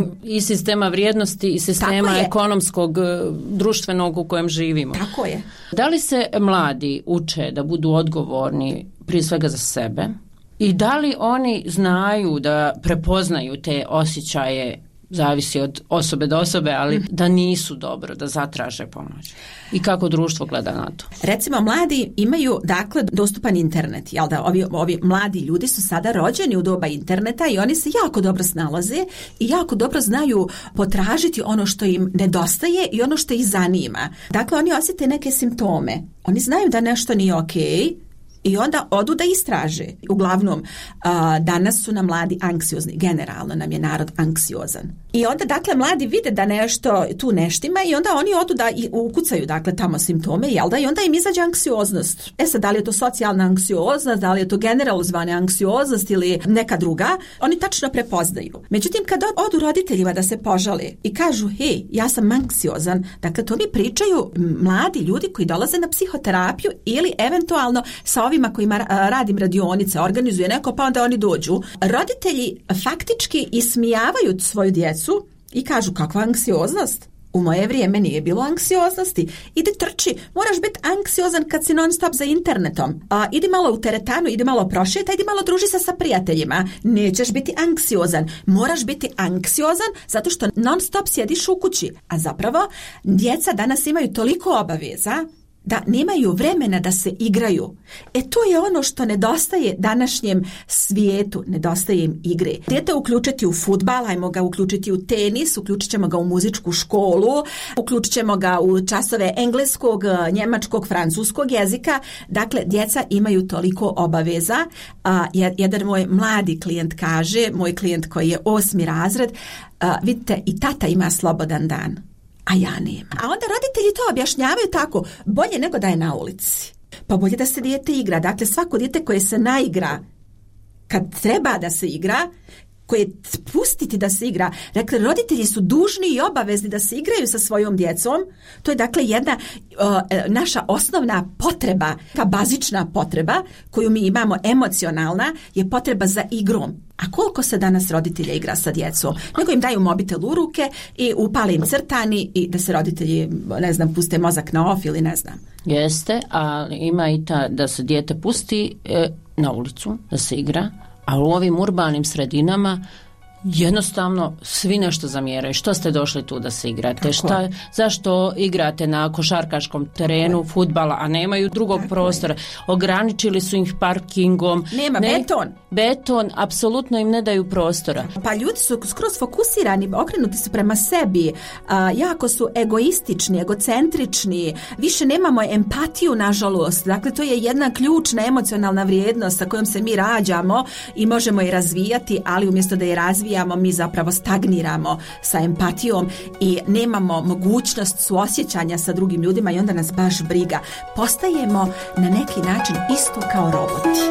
I sistema vrijednosti i sistema ekonomskog, društvenog u kojem živimo. Tako je. Da li se mladi uče da budu odgovorni prije svega za sebe? I da li oni znaju da prepoznaju te osjećaje zavisi od osobe do osobe, ali da nisu dobro, da zatraže pomoć. I kako društvo gleda na to? Recimo, mladi imaju, dakle, dostupan internet, jel da? Ovi mladi ljudi su sada rođeni u doba interneta i oni se jako dobro snalaze i jako dobro znaju potražiti ono što im nedostaje i ono što ih zanima. Dakle, oni osjete neke simptome. Oni znaju da nešto nije okej, i onda odu da istraže. Uglavnom, danas su nam mladi anksiozni. Generalno nam je narod anksiozan. I onda, dakle, mladi vide da nešto tu neštima i onda oni odu da ukucaju, dakle, tamo simptome, jel da? I onda im izađe anksioznost. Sad, da li je to socijalna anksioznost, da li je to generalizovana anksioznost ili neka druga, oni tačno prepoznaju. Međutim, kad odu roditeljima da se požale i kažu, hej, ja sam anksiozan, dakle, to mi pričaju mladi ljudi koji dolaze na psihoterapiju ili eventualno sa ovima kojima radim radionice, organizuje neko, pa onda oni dođu. Roditelji faktički ismijavaju svoju djecu i kažu, kakva anksioznost? U moje vrijeme nije bilo anksioznosti. Idi trči, moraš biti anksiozan kad si non stop za internetom. Idi malo u teretanu, idi malo prošeta, idi malo druži se sa prijateljima. Nećeš biti anksiozan. Moraš biti anksiozan zato što non stop sjediš u kući. A zapravo, djeca danas imaju toliko obaveza da nemaju vremena da se igraju. To je ono što nedostaje današnjem svijetu, nedostaje im igre. Dijete uključiti u fudbal, ajmo ga uključiti u tenis, uključit ćemo ga u muzičku školu, uključit ćemo ga u časove engleskog, njemačkog, francuskog jezika. Dakle, djeca imaju toliko obaveza. Jedan moj mladi klijent kaže, moj klijent koji je 8. razred, vidite, i tata ima slobodan dan, a ja nema. A onda roditelji to objašnjavaju tako, bolje nego da je na ulici. Pa bolje da se dijete igra. Dakle, svako dijete koje se naigra kad treba da se igra, koje pustiti da se igra. Dakle, roditelji su dužni i obavezni da se igraju sa svojom djecom. To je, dakle, jedna naša osnovna potreba, ta bazična potreba koju mi imamo, emocionalna, je potreba za igrom. A koliko se danas roditelja igra sa djecom? Nego im daju mobitel u ruke i upale im crtani i da se roditelji, ne znam, puste mozak na off ili ne znam. Jeste, ali ima i ta da se dijete pusti na ulicu, da se igra, a u ovim urbanim sredinama jednostavno svi nešto zamjeraju. Što ste došli tu da se igrate? Zašto igrate na košarkaškom terenu fudbala, a nemaju drugog prostora? Ograničili su ih parkingom. Nema beton, apsolutno im ne daju prostora. Pa ljudi su skroz fokusirani, okrenuti su prema sebi, jako su egoistični, egocentrični, više nemamo empatiju, nažalost. Dakle, to je jedna ključna emocionalna vrijednost sa kojom se mi rađamo i možemo je razvijati, ali umjesto da je razvijamo, mi zapravo stagniramo sa empatijom i nemamo mogućnost suosjećanja sa drugim ljudima i onda nas baš briga. Postajemo na neki način isto kao roboti.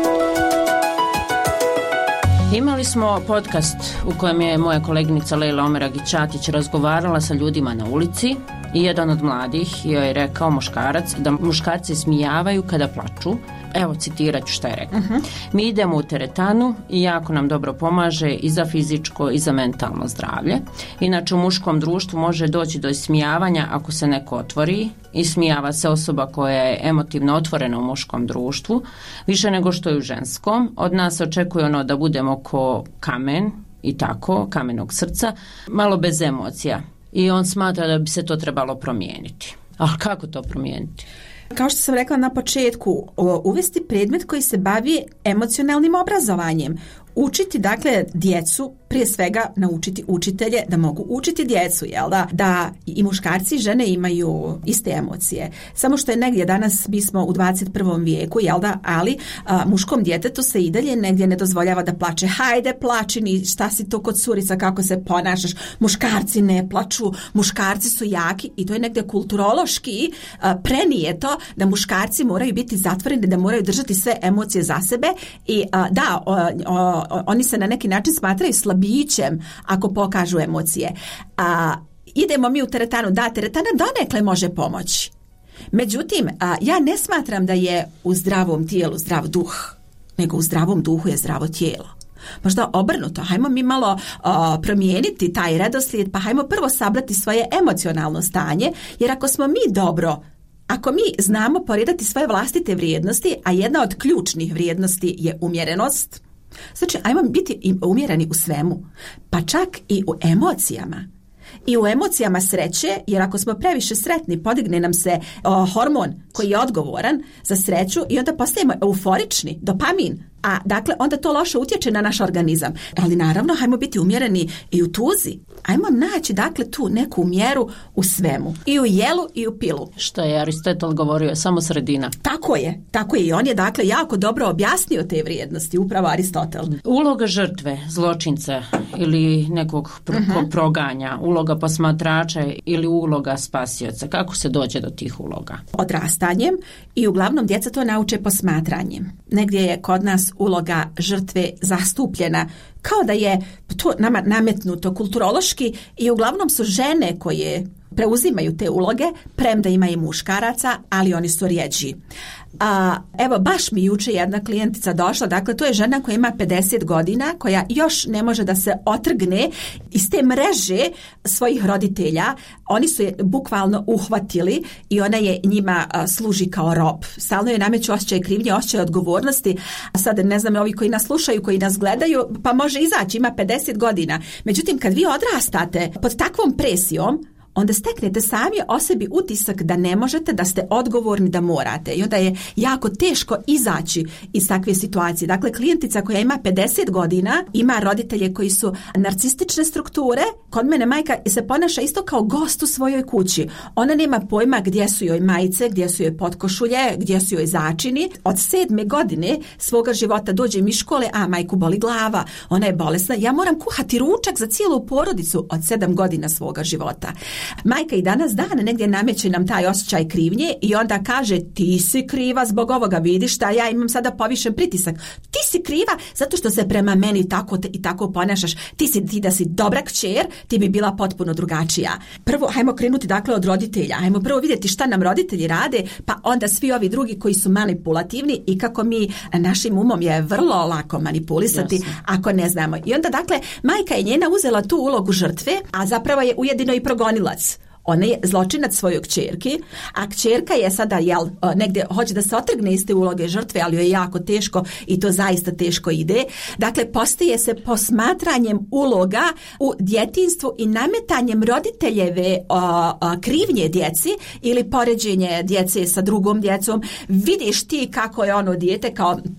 Imali smo podcast u kojem je moja koleginica Lejla Omeragić-Ćatić razgovarala sa ljudima na ulici i jedan od mladih joj je rekao, muškarac, da muškarci smijavaju kada plaču. Evo, citirat ću šta je rekao. Mi idemo u teretanu i jako nam dobro pomaže i za fizičko i za mentalno zdravlje. Inače, u muškom društvu može doći do ismijavanja ako se neko otvori. Ismijava se osoba koja je emotivno otvorena u muškom društvu, više nego što je u ženskom. Od nas očekuje ono da budemo ko kamen i tako, kamenog srca, malo bez emocija. I on smatra da bi se to trebalo promijeniti. A kako to promijeniti? Kao što sam rekla na početku, uvesti predmet koji se bavi emocionalnim obrazovanjem. Učiti, dakle, djecu, prije svega naučiti učitelje da mogu učiti djecu, jel da? Da i muškarci i žene imaju iste emocije. Samo što je negdje danas, mi smo u 21. vijeku, jel da? Ali muškom djetetu se i dalje negdje ne dozvoljava da plače. Hajde, plačini, šta si to kod curica, kako se ponašaš? Muškarci ne plaču, muškarci su jaki i to je negdje kulturološki prenijeto da muškarci moraju biti zatvoreni, da moraju držati sve emocije za sebe i da, oni se na neki način smatraju slabićem ako pokažu emocije. Idemo mi u teretanu, da, teretana donekle može pomoći. Međutim, ja ne smatram da je u zdravom tijelu zdrav duh, nego u zdravom duhu je zdravo tijelo. Možda obrnuto, hajmo mi malo promijeniti taj redoslijed, pa hajmo prvo sabrati svoje emocionalno stanje, jer ako smo mi dobro, ako mi znamo poredati svoje vlastite vrijednosti, a jedna od ključnih vrijednosti je umjerenost, Znači, ajmo biti umjereni u svemu, pa čak i u emocijama. I u emocijama sreće, jer ako smo previše sretni, podigne nam se hormon koji je odgovoran za sreću i onda postajemo euforični, dopamin. A dakle, onda to loše utječe na naš organizam. Ali naravno, hajmo biti umjereni i u tuzi. Ajmo naći, dakle, tu neku mjeru u svemu. I u jelu i u pilu. Što je Aristotel govorio, samo sredina. Tako je. I on je, dakle, jako dobro objasnio te vrijednosti, upravo Aristotel. Uloga žrtve, zločinca ili nekog proganja, uloga posmatrača ili uloga spasioca. Kako se dođe do tih uloga? Odrastanjem i uglavnom djeca to nauče posmatranjem. Negdje je kod nas uloga žrtve zastupljena kao da je to nama nametnuto kulturološki i uglavnom su žene koje preuzimaju te uloge, premda ima i muškaraca, ali oni su rjeđi. Evo, baš mi juče jedna klijentica došla, dakle to je žena koja ima 50 godina, koja još ne može da se otrgne iz te mreže svojih roditelja. Oni su je bukvalno uhvatili i ona je njima služi kao rob. Stalno je nameću osjećaj krivnje, osjećaj odgovornosti. A sad ne znam, ovi koji nas slušaju, koji nas gledaju, pa može izaći, ima 50 godina. Međutim, kad vi odrastate pod takvom presijom, onda steknete sami o sebi utisak da ne možete, da ste odgovorni, da morate. I onda je jako teško izaći iz takve situacije. Dakle, klijentica koja ima 50 godina, ima roditelje koji su narcistične strukture. Kod mene majka se ponaša isto kao gost u svojoj kući. Ona nema pojma gdje su joj majice, gdje su joj potkošulje, gdje su joj začini. Od 7. godine svoga života dođe mi iz škole, a majku boli glava, ona je bolesna. Ja moram kuhati ručak za cijelu porodicu od 7 godina svoga života. Majka i danas dana negdje nameće nam taj osjećaj krivnje i onda kaže ti si kriva zbog ovoga, vidiš da ja imam sada povišen pritisak. Ti si kriva zato što se prema meni tako i tako ponašaš. Ti da si dobra kćer, ti bi bila potpuno drugačija. Prvo, hajmo krenuti dakle od roditelja. Hajmo prvo vidjeti šta nam roditelji rade, pa onda svi ovi drugi koji su manipulativni i kako mi našim umom je vrlo lako manipulisati. Jasne. Ako ne znamo. I onda dakle, majka je njena uzela tu ulogu žrtve, a zapravo je ujedino i progonilac. Ona je zločinac svojoj kćerki, a kćerka je sada negdje hoće da se otrgne iz te uloge žrtve, ali joj je jako teško i to zaista teško ide. Dakle, postaje se posmatranjem uloga u djetinjstvu i nametanjem roditeljeve krivnje djeci ili poređenje djece sa drugom djecom. Vidiš ti kako je ono dijete,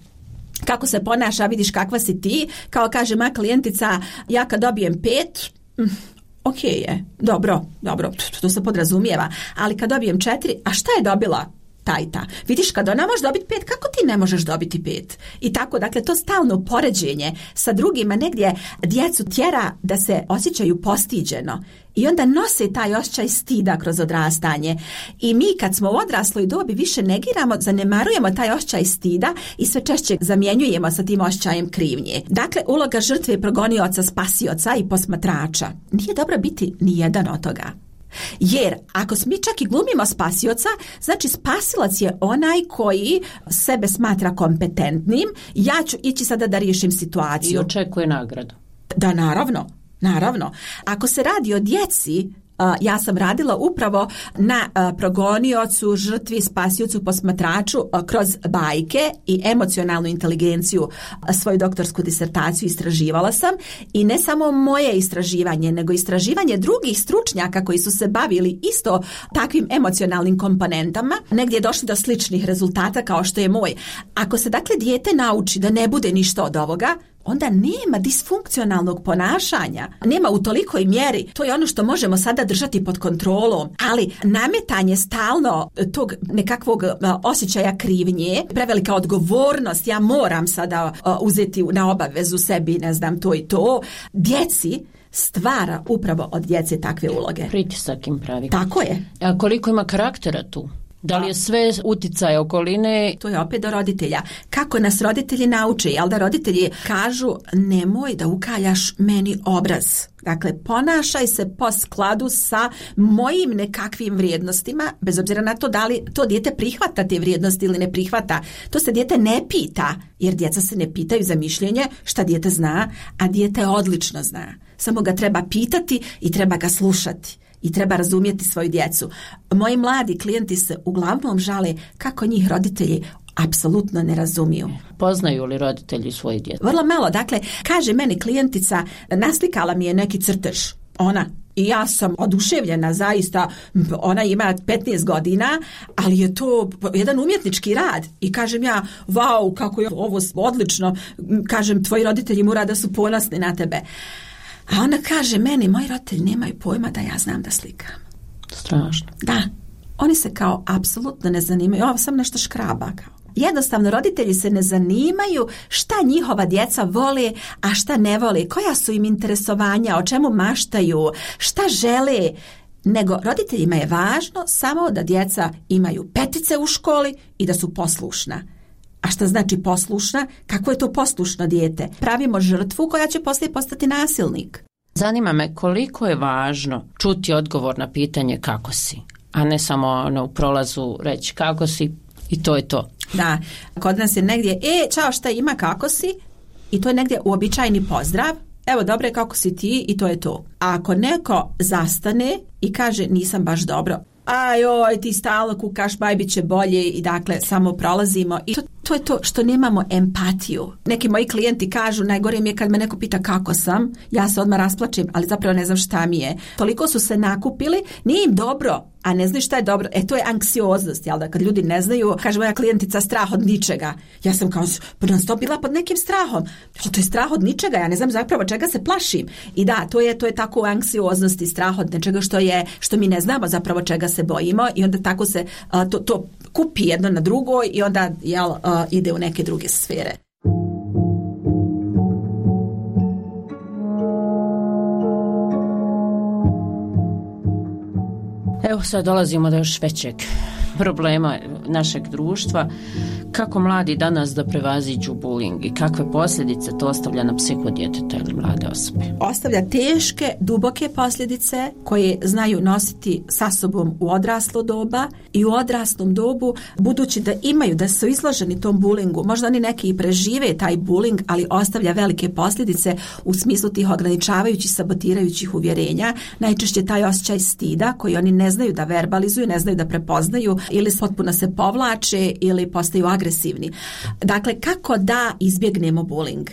kako se ponaša, vidiš kakva si ti. Kao kaže moja klijentica, ja kad dobijem 5... Ok je, dobro, to se podrazumijeva, ali kad dobijem 4, a šta je dobila ta? Vidiš, kad ona može dobiti 5, kako ti ne možeš dobiti 5? I tako, dakle, to stalno poređenje sa drugima negdje djecu tjera da se osjećaju postiđeno i onda nose taj osjećaj stida kroz odrastanje. I mi kad smo u odrasloj dobi više negiramo, zanemarujemo taj osjećaj stida i sve češće zamjenjujemo sa tim osjećajem krivnje. Dakle, uloga žrtve, progonioca, spasioca i posmatrača. Nije dobro biti ni jedan od toga. Jer ako mi čak i glumimo spasioca, znači spasilac je onaj koji sebe smatra kompetentnim, ja ću ići sada da riješim situaciju. I očekuje nagradu. Da, naravno. Ako se radi o djeci, ja sam radila upravo na progoniocu, žrtvi, spasiocu, posmatraču kroz bajke i emocionalnu inteligenciju. Svoju doktorsku disertaciju istraživala sam i ne samo moje istraživanje, nego istraživanje drugih stručnjaka koji su se bavili isto takvim emocionalnim komponentama. Negdje je došli do sličnih rezultata kao što je moj. Ako se dakle dijete nauči da ne bude ništa od ovoga, onda nema disfunkcionalnog ponašanja. Nema u tolikoj mjeri. To je ono što možemo sada držati pod kontrolom. Ali nametanje stalno tog nekakvog osjećaja krivnje, prevelika odgovornost, ja moram sada uzeti na obavezu sebi, ne znam, to i to, djeci stvara upravo od djece takve uloge. Pritisak im pravi. Tako je. A koliko ima karaktera tu? Da li je sve utjecaj okoline? To je opet do roditelja. Kako nas roditelji nauče? Jel da roditelji kažu nemoj da ukaljaš meni obraz. Dakle, ponašaj se po skladu sa mojim nekakvim vrijednostima, bez obzira na to da li to dijete prihvata te vrijednosti ili ne prihvata. To se dijete ne pita, jer djeca se ne pitaju za mišljenje šta dijete zna, a dijete odlično zna. Samo ga treba pitati i treba ga slušati. I treba razumjeti svoju djecu. Moji mladi klijenti se uglavnom žale kako njih roditelji apsolutno ne razumiju. Poznaju li roditelji svoje djece? Vrlo malo. Dakle, kaže meni klijentica, naslikala mi je neki crtež. Ona. I ja sam oduševljena, zaista, ona ima 15 godina, ali je to jedan umjetnički rad. I kažem ja, vau, kako je ovo odlično. Kažem, tvoji roditelji mora da su ponosni na tebe. A ona kaže meni, moji roditelji nemaju pojma da ja znam da slikam. Strašno. Da. Oni se kao apsolutno ne zanimaju. Ovo sam nešto škraba kao. Jednostavno, roditelji se ne zanimaju šta njihova djeca vole, a šta ne vole, koja su im interesovanja, o čemu maštaju, šta žele, nego roditeljima je važno samo da djeca imaju 5 u školi i da su poslušna. A šta znači poslušna? Kako je to poslušno dijete? Pravimo žrtvu koja će poslije postati nasilnik. Zanima me koliko je važno čuti odgovor na pitanje kako si, a ne samo u prolazu reći kako si i to je to. Da, kod nas je negdje, čao, šta ima, kako si? I to je negdje uobičajeni pozdrav. Evo, dobre, kako si ti? I to je to. A ako neko zastane i kaže nisam baš dobro, ajoj, ti stalno kukaš, bit će bolje i dakle samo prolazimo. I to je to što nemamo empatiju. Neki moji klijenti kažu, najgore mi je kad me neko pita kako sam, ja se odmah rasplačem, ali zapravo ne znam šta mi je. Toliko su se nakupili, nije im dobro, a ne znaju šta je dobro. To je anksioznost, jel da, kad ljudi ne znaju, kaže moja klijentica, strah od ničega. Ja sam kao non stop bila pod nekim strahom. To je strah od ničega, ja ne znam zapravo čega se plašim. I da, to je tako anksioznost i strah od nečega što mi ne znamo zapravo čega se bojimo i onda tako se to kupi jedno na drugo i onda ide u neke druge sfere. Evo sad dolazimo do još većeg problema našeg društva. Kako mladi danas da prevaziđu bullying i kakve posljedice to ostavlja na psihu djeteta ili mlade osobe? Ostavlja teške, duboke posljedice koje znaju nositi sa sobom u odraslo doba i u odraslom dobu, budući da su izloženi tom bullyingu. Možda oni neki i prežive taj bullying, ali ostavlja velike posljedice u smislu tih ograničavajućih, sabotirajućih uvjerenja. Najčešće taj osjećaj stida koji oni ne znaju da verbalizuju, ne znaju da prepoznaju ili potpuno se povlače ili postaju agresivni. Dakle, kako da izbjegnemo bullying?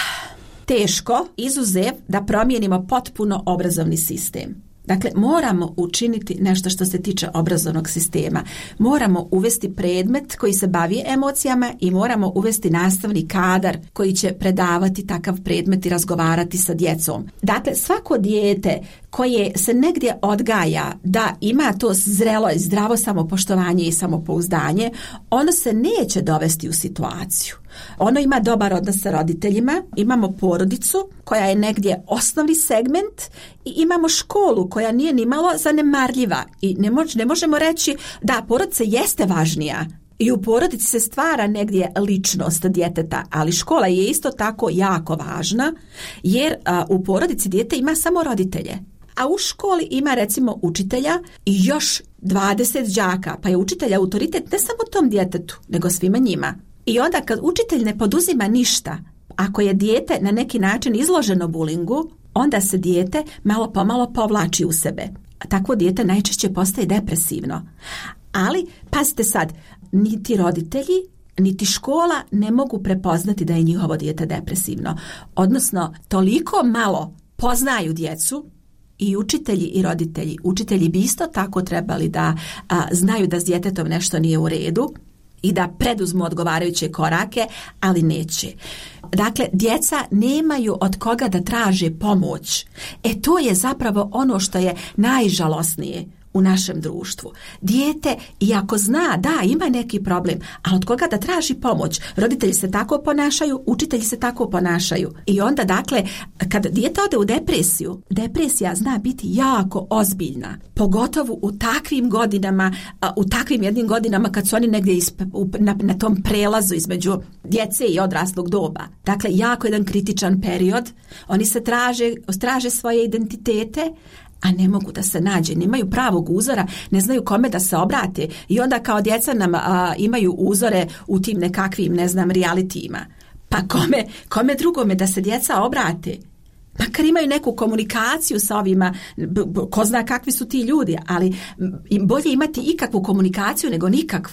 Teško, izuzev da promijenimo potpuno obrazovni sistem. Dakle, moramo učiniti nešto što se tiče obrazovnog sistema. Moramo uvesti predmet koji se bavi emocijama i moramo uvesti nastavni kadar koji će predavati takav predmet i razgovarati sa djecom. Dakle, svako dijete koje se negdje odgaja da ima to zrelo i zdravo samopoštovanje i samopouzdanje, ono se neće dovesti u situaciju. Ono ima dobar odnos sa roditeljima, imamo porodicu koja je negdje osnovni segment i imamo školu koja nije nimalo zanemarljiva i ne možemo reći da porodica jeste važnija. I u porodici se stvara negdje ličnost djeteta, ali škola je isto tako jako važna jer u porodici dijete ima samo roditelje. A u školi ima recimo učitelja i još 20 đaka, pa je učitelj autoritet ne samo tom djetetu, nego svima njima. I onda kad učitelj ne poduzima ništa, ako je dijete na neki način izloženo bulingu, onda se dijete malo pomalo povlači u sebe. Takvo dijete najčešće postaje depresivno. Ali, pazite sad, niti roditelji, niti škola ne mogu prepoznati da je njihovo dijete depresivno. Odnosno, toliko malo poznaju djecu i učitelji i roditelji. Učitelji bi isto tako trebali da znaju da s djetetom nešto nije u redu i da preduzmu odgovarajuće korake, ali neće. Dakle, djeca nemaju od koga da traže pomoć. To je zapravo ono što je najžalosnije u našem društvu. Dijete, iako zna da ima neki problem, a od koga da traži pomoć? Roditelji se tako ponašaju, učitelji se tako ponašaju. I onda, dakle, kad dijete ode u depresiju, depresija zna biti jako ozbiljna. Pogotovo u takvim godinama, u takvim jednim godinama kad su oni negdje na tom prelazu između djece i odraslog doba. Dakle, jako jedan kritičan period. Oni se traže svoje identitete, a ne mogu da se nađe, nemaju pravog uzora, ne znaju kome da se obrate i onda kao djeca nam imaju uzore u tim nekakvim, ne znam, realitijima. Pa kome drugome da se djeca obrate? Makar imaju neku komunikaciju sa ovima, ko zna kakvi su ti ljudi, ali bolje imati ikakvu komunikaciju nego nikakvu.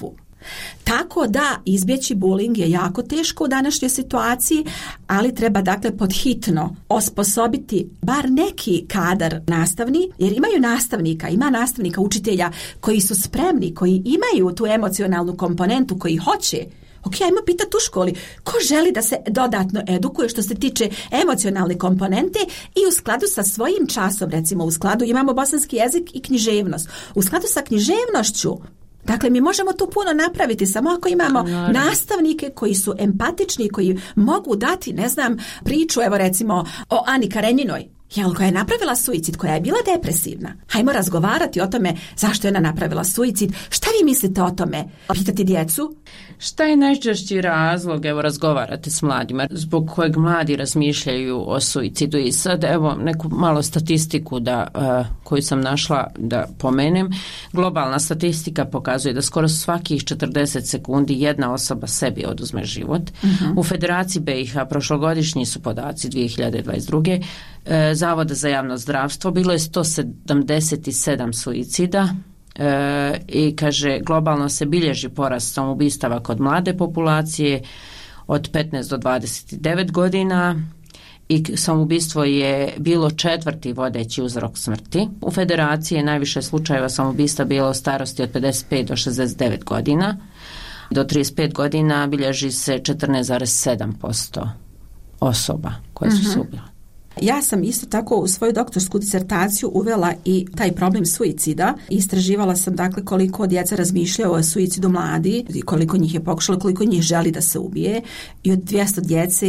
Tako da izbjeći bullying je jako teško u današnjoj situaciji, ali treba dakle podhitno osposobiti bar neki kadar nastavni, jer imaju nastavnika, ima nastavnika, učitelja koji su spremni, koji imaju tu emocionalnu komponentu, koji hoće. Ok, ajmo pitati u školi ko želi da se dodatno edukuje što se tiče emocionalne komponente i u skladu sa svojim časom, recimo u skladu imamo bosanski jezik i književnost. U skladu sa književnošću, dakle mi možemo tu puno napraviti samo ako imamo nastavnike koji su empatični, koji mogu dati, ne znam, priču, evo recimo o Ani Karenjinoj, koja je napravila suicid, koja je bila depresivna. Hajmo razgovarati o tome zašto je ona napravila suicid. Šta vi mislite o tome? Pitati djecu? Šta je najčešći razlog, evo razgovarate s mladima, zbog kojeg mladi razmišljaju o suicidu? I sad evo neku malo statistiku koju sam našla da pomenem. Globalna statistika pokazuje da skoro svakih 40 sekundi jedna osoba sebi oduzme život. U Federaciji BiH prošlogodišnji su podaci 2022. Zavoda za javno zdravstvo bilo je 177 suicida i kaže globalno se bilježi porast samoubistava kod mlade populacije od 15 do 29 godina i samoubistvo je bilo 4. vodeći uzrok smrti. U Federaciji je najviše slučajeva samoubistva bilo u starosti od 55 do 69 godina. Do 35 godina bilježi se 14,7% osoba koje su se ubile. Ja sam isto tako u svoju doktorsku disertaciju uvela i taj problem suicida. Istraživala sam dakle koliko djeca razmišljaju o suicidu mladi, koliko njih je pokušalo, koliko njih želi da se ubije i od 200 djece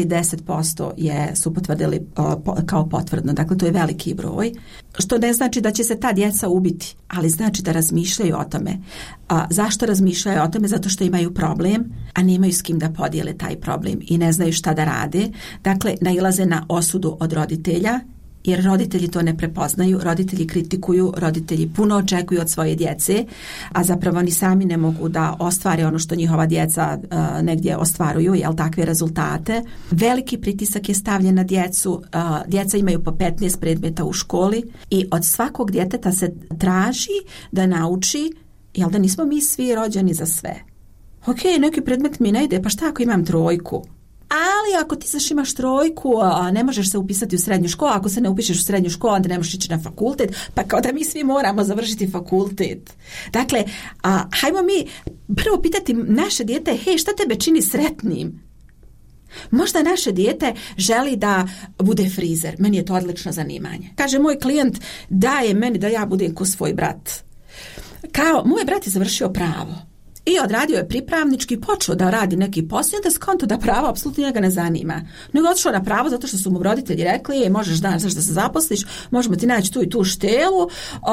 10% su potvrdili kao potvrdno. Dakle, to je veliki broj. Što ne znači da će se ta djeca ubiti, ali znači da razmišljaju o tome. Zašto razmišljaju o tome? Zato što imaju problem, a nemaju s kim da podijele taj problem i ne znaju šta da rade. Dakle, nailaze na osudu od roditelja, jer roditelji to ne prepoznaju, roditelji kritikuju, roditelji puno očekuju od svoje djece, a zapravo ni sami ne mogu da ostvare ono što njihova djeca negdje ostvaruju, takve rezultate. Veliki pritisak je stavljen na djecu, djeca imaju po 15 predmeta u školi i od svakog djeteta se traži da nauči, da nismo mi svi rođeni za sve. Ok, neki predmet mi ne ide, pa šta ako imam 3? Ali ako ti imaš 3, ne možeš se upisati u srednju školu, ako se ne upišeš u srednju školu, onda ne možeš ići na fakultet, pa kao da mi svi moramo završiti fakultet. Dakle, hajmo mi prvo pitati naše dijete, hej, šta tebe čini sretnim? Možda naše dijete želi da bude frizer, meni je to odlično zanimanje. Kaže moj klijent, daje meni da ja budem ko svoj brat. Kao, moj brat je završio pravo. I odradio je pripravnički, počeo da radi neki posao, da skonto da pravo apsolutno njega ne zanima. Nego otišao na pravo zato što su mu roditelji rekli, možeš danas da se zaposliš, možemo ti naći tu i tu štelu,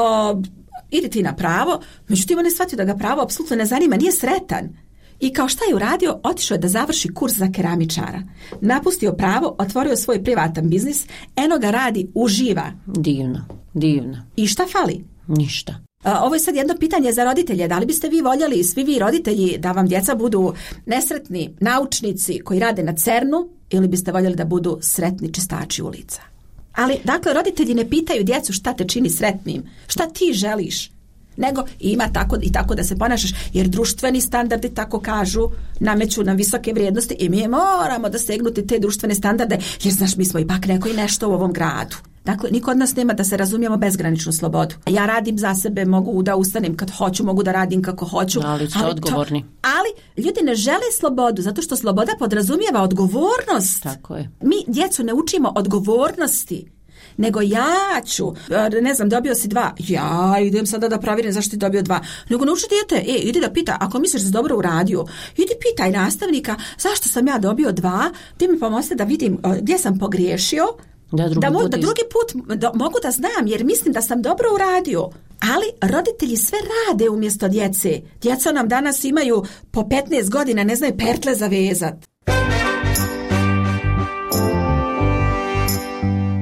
idi ti na pravo. Međutim, on je shvatio da ga pravo apsolutno ne zanima, nije sretan. I kao šta je uradio? Otišao je da završi kurs za keramičara. Napustio pravo, otvorio svoj privatan biznis, eno ga radi, uživa. Divno. I šta fali? Ništa. Ovo je sad jedno pitanje za roditelje. Da li biste vi voljeli, svi vi roditelji, da vam djeca budu nesretni naučnici koji rade na CERN-u ili biste voljeli da budu sretni čistači ulica? Ali, dakle, roditelji ne pitaju djecu šta te čini sretnim, šta ti želiš, nego ima tako da se ponašaš, jer društveni standardi tako kažu, nameću nam visoke vrijednosti i mi moramo da stegnuti te društvene standarde, jer znaš, mi smo ipak neko i nešto u ovom gradu. Dakle, niko od nas nema, da se razumijemo, bezgraničnu slobodu. Ja radim za sebe, mogu da ustanem kad hoću, mogu da radim kako hoću. Ali ste odgovorni. Ali ljudi ne žele slobodu, zato što sloboda podrazumijeva odgovornost. Tako je. Mi djecu ne učimo odgovornosti, nego ja ću, ne znam, dobio si 2, ja idem sada da provjerim zašto ti dobio 2. Nego nauči dijete, idi da pita, ako misliš da si dobro uradio, idi pitaj nastavnika zašto sam ja dobio 2, ti mi pomozi da vidim gdje sam pogriješio, da drugi put mogu da znam, jer mislim da sam dobro uradio. Ali roditelji sve rade umjesto djece. Djeca nam danas imaju po 15 godina, ne znaju pertle zavezat.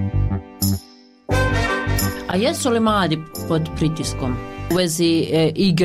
A jesu li mladi pod pritiskom u vezi igre?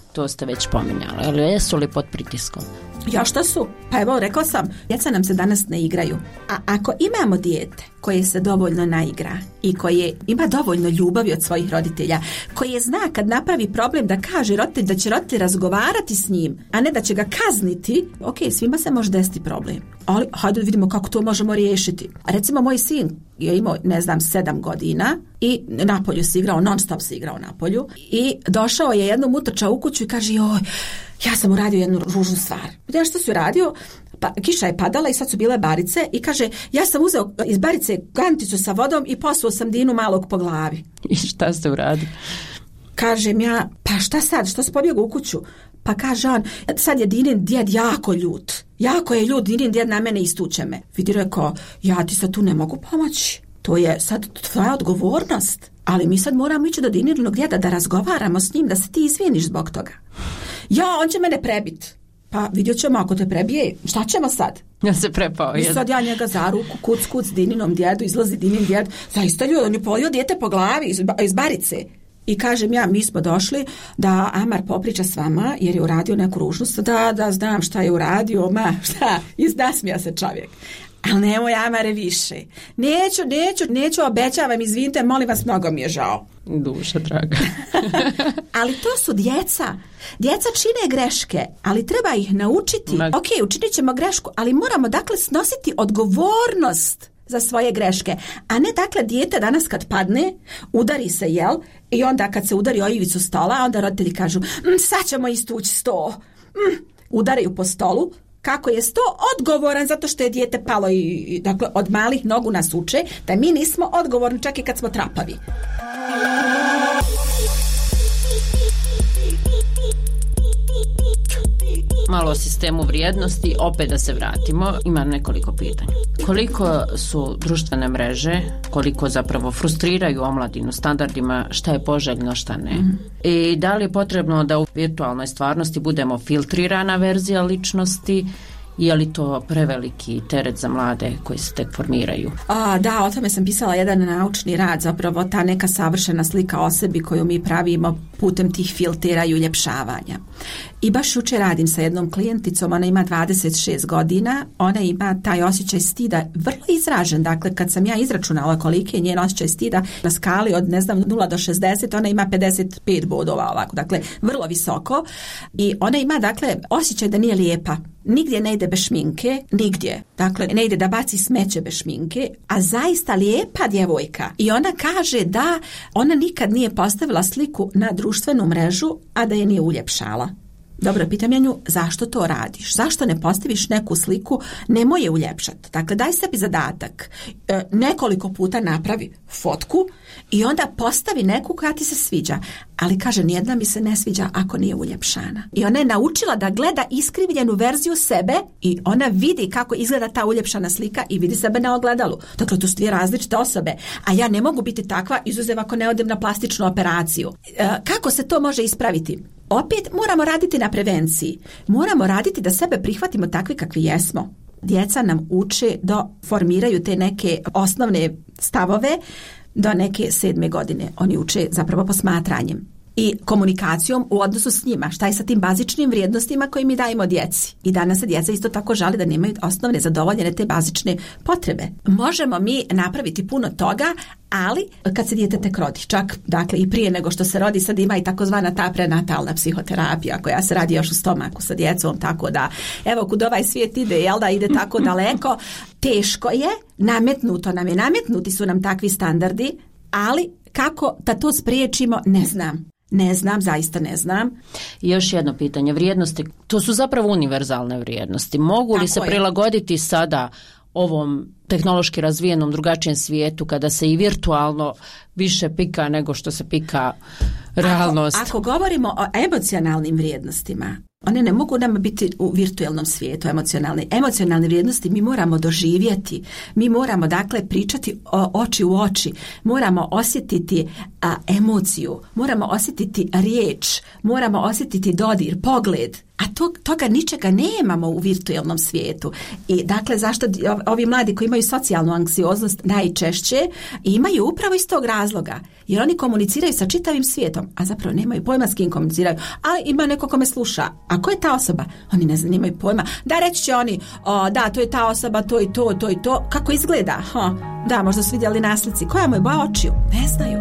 to ste već pominjali, ali jesu li pod pritiskom? Ja što su? Pa evo, rekla sam, djeca nam se danas ne igraju. A ako imamo dijete koje se dovoljno naigra i koje ima dovoljno ljubavi od svojih roditelja, koje zna kad napravi problem da kaže roditelj da će roditelj razgovarati s njim, a ne da će ga kazniti, ok, svima se može desiti problem. Ali hajde vidimo kako to možemo riješiti. Recimo, moj sin je imao, 7 godina i napolju se igrao, non stop se igrao napolju i došao je jednom utrčao u kuću i kaže, joj, ja sam uradio jednu ružnu stvar. Ja što si uradio? Pa kiša je padala i sad su bile barice i kaže, ja sam uzeo iz barice kanticu sa vodom i posuo sam Dinu malog po glavi. I šta ste uradili? Kažem ja, pa šta sad, što si pobjegao u kuću? Pa kaže on, sad je Dinin djed jako ljut. Jako je ljut, Dinin djed na mene istuče me. Vidi, rekao, ja ti sad tu ne mogu pomoći. To je sad tvoja odgovornost. Ali mi sad moramo ići do Dininog djeda da razgovaramo s njim, da se ti izviniš zbog toga. Ja, on će mene prebit. Pa vidjet ćemo, ako te prebije, šta ćemo sad? Ja se prepao. I sad ja njega za ruku, kuc Dininom djedu, izlazi Dinin djed. Zaista ljudi, on je polio dijete po glavi iz barice. I kažem ja, mi smo došli da Amar popriča s vama, jer je uradio neku ružnost. Da, znam šta je uradio, šta, iznasmija se čovjek. Ali nemoj, Amare, više. Neću, obećavam, izvinite, molim vas, mnogo mi je žao. Duša draga. Ali to su djeca. Djeca čine greške, ali treba ih naučiti. Ok, učinit ćemo grešku, ali moramo dakle snositi odgovornost za svoje greške. A ne dakle dijete danas kad padne, udari se, jel? I onda kad se udari o ivicu stola, onda roditelji kažu, sad ćemo istući sto. Udaraju po stolu. Kako je sto odgovoran zato što je dijete palo i dakle od malih nogu nas uče da mi nismo odgovorni čak i kad smo trapavi. Malo o sistemu vrijednosti, opet da se vratimo, ima nekoliko pitanja. Koliko su društvene mreže, koliko zapravo frustriraju omladinu standardima, šta je poželjno, šta ne? I da li je potrebno da u virtualnoj stvarnosti budemo filtrirana verzija ličnosti, je li to preveliki teret za mlade koji se tek formiraju? Da, o tome sam pisala jedan naučni rad, zapravo ta neka savršena slika o sebi koju mi pravimo putem tih filtera i uljepšavanja. I baš jučer radim sa jednom klijenticom, ona ima 26 godina, ona ima taj osjećaj stida vrlo izražen, dakle kad sam ja izračunala koliki je njen osjećaj stida na skali od 0 do 60, ona ima 55 bodova ovako, dakle vrlo visoko i ona ima dakle osjećaj da nije lijepa. Nigdje ne ide bez šminke, nigdje. Dakle, ne ide da baci smeće bez šminke, a zaista lijepa djevojka. I ona kaže da ona nikad nije postavila sliku na društvenu mrežu, a da je nije uljepšala. Dobro, pitam ja nju, zašto to radiš? Zašto ne postaviš neku sliku, nemoj je uljepšati? Dakle, daj sebi zadatak. Nekoliko puta napravi fotku i onda postavi neku koja ti se sviđa. Ali kaže, nijedna mi se ne sviđa ako nije uljepšana. I ona je naučila da gleda iskrivljenu verziju sebe i ona vidi kako izgleda ta uljepšana slika i vidi sebe na ogledalu. Dakle, to su dvije različite osobe. A ja ne mogu biti takva, izuzev ako ne odem na plastičnu operaciju. Kako se to može ispraviti? Opet moramo raditi na prevenciji. Moramo raditi da sebe prihvatimo takvi kakvi jesmo. Djeca nam uče da formiraju te neke osnovne stavove do neke 7. godine. Oni uče zapravo posmatranjem i komunikacijom u odnosu s njima. Šta je sa tim bazičnim vrijednostima koje mi dajemo djeci? I danas se djeca isto tako žali da nemaju osnovne zadovoljene te bazične potrebe. Možemo mi napraviti puno toga, ali kad se dijete tek rodi, čak dakle i prije nego što se rodi, sad ima i takozvana ta prenatalna psihoterapija koja se radi još u stomaku sa djecom, tako da evo kud ovaj svijet ide, jel da ide tako daleko, teško je, nametnuti su nam takvi standardi, ali kako da to spriječimo, ne znam. Zaista ne znam. I još jedno pitanje, vrijednosti, to su zapravo univerzalne vrijednosti. Mogu li se prilagoditi sada ovom tehnološki razvijenom drugačijem svijetu kada se i virtualno više pika nego što se pika realnost? Ako govorimo o emocionalnim vrijednostima, one ne mogu nam biti u virtualnom svijetu emocionalne vrijednosti mi moramo doživjeti, mi moramo dakle pričati oči u oči, moramo osjetiti emociju, moramo osjetiti riječ, moramo osjetiti dodir, pogled. A toga ničega nemamo u virtualnom svijetu. I dakle, zašto ovi mladi koji imaju socijalnu anksioznost najčešće imaju upravo iz tog razloga. Jer oni komuniciraju sa čitavim svijetom, a zapravo nemaju pojma s kim komuniciraju. A ima neko ko me sluša. A ko je ta osoba? Oni ne znaju, nemaju pojma. Da, reći će oni, da, to je ta osoba, to i to, to i to. Kako izgleda? Da, možda su vidjeli na slici. Koja mu je boja očiju? Ne znaju.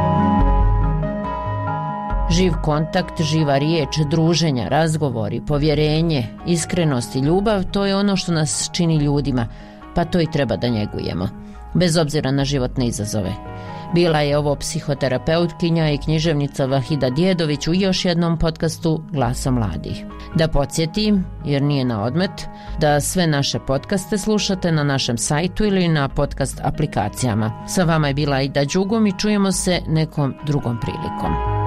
Živ kontakt, živa riječ, druženja, razgovori, povjerenje, iskrenost i ljubav, to je ono što nas čini ljudima, pa to i treba da njegujemo, bez obzira na životne izazove. Bila je ovo psihoterapeutkinja i književnica Vahida Djedović u još jednom podcastu Glasa mladih. Da podsjetim, jer nije na odmet, da sve naše podcaste slušate na našem sajtu ili na podcast aplikacijama. Sa vama je bila Ida Đugum i čujemo se nekom drugom prilikom.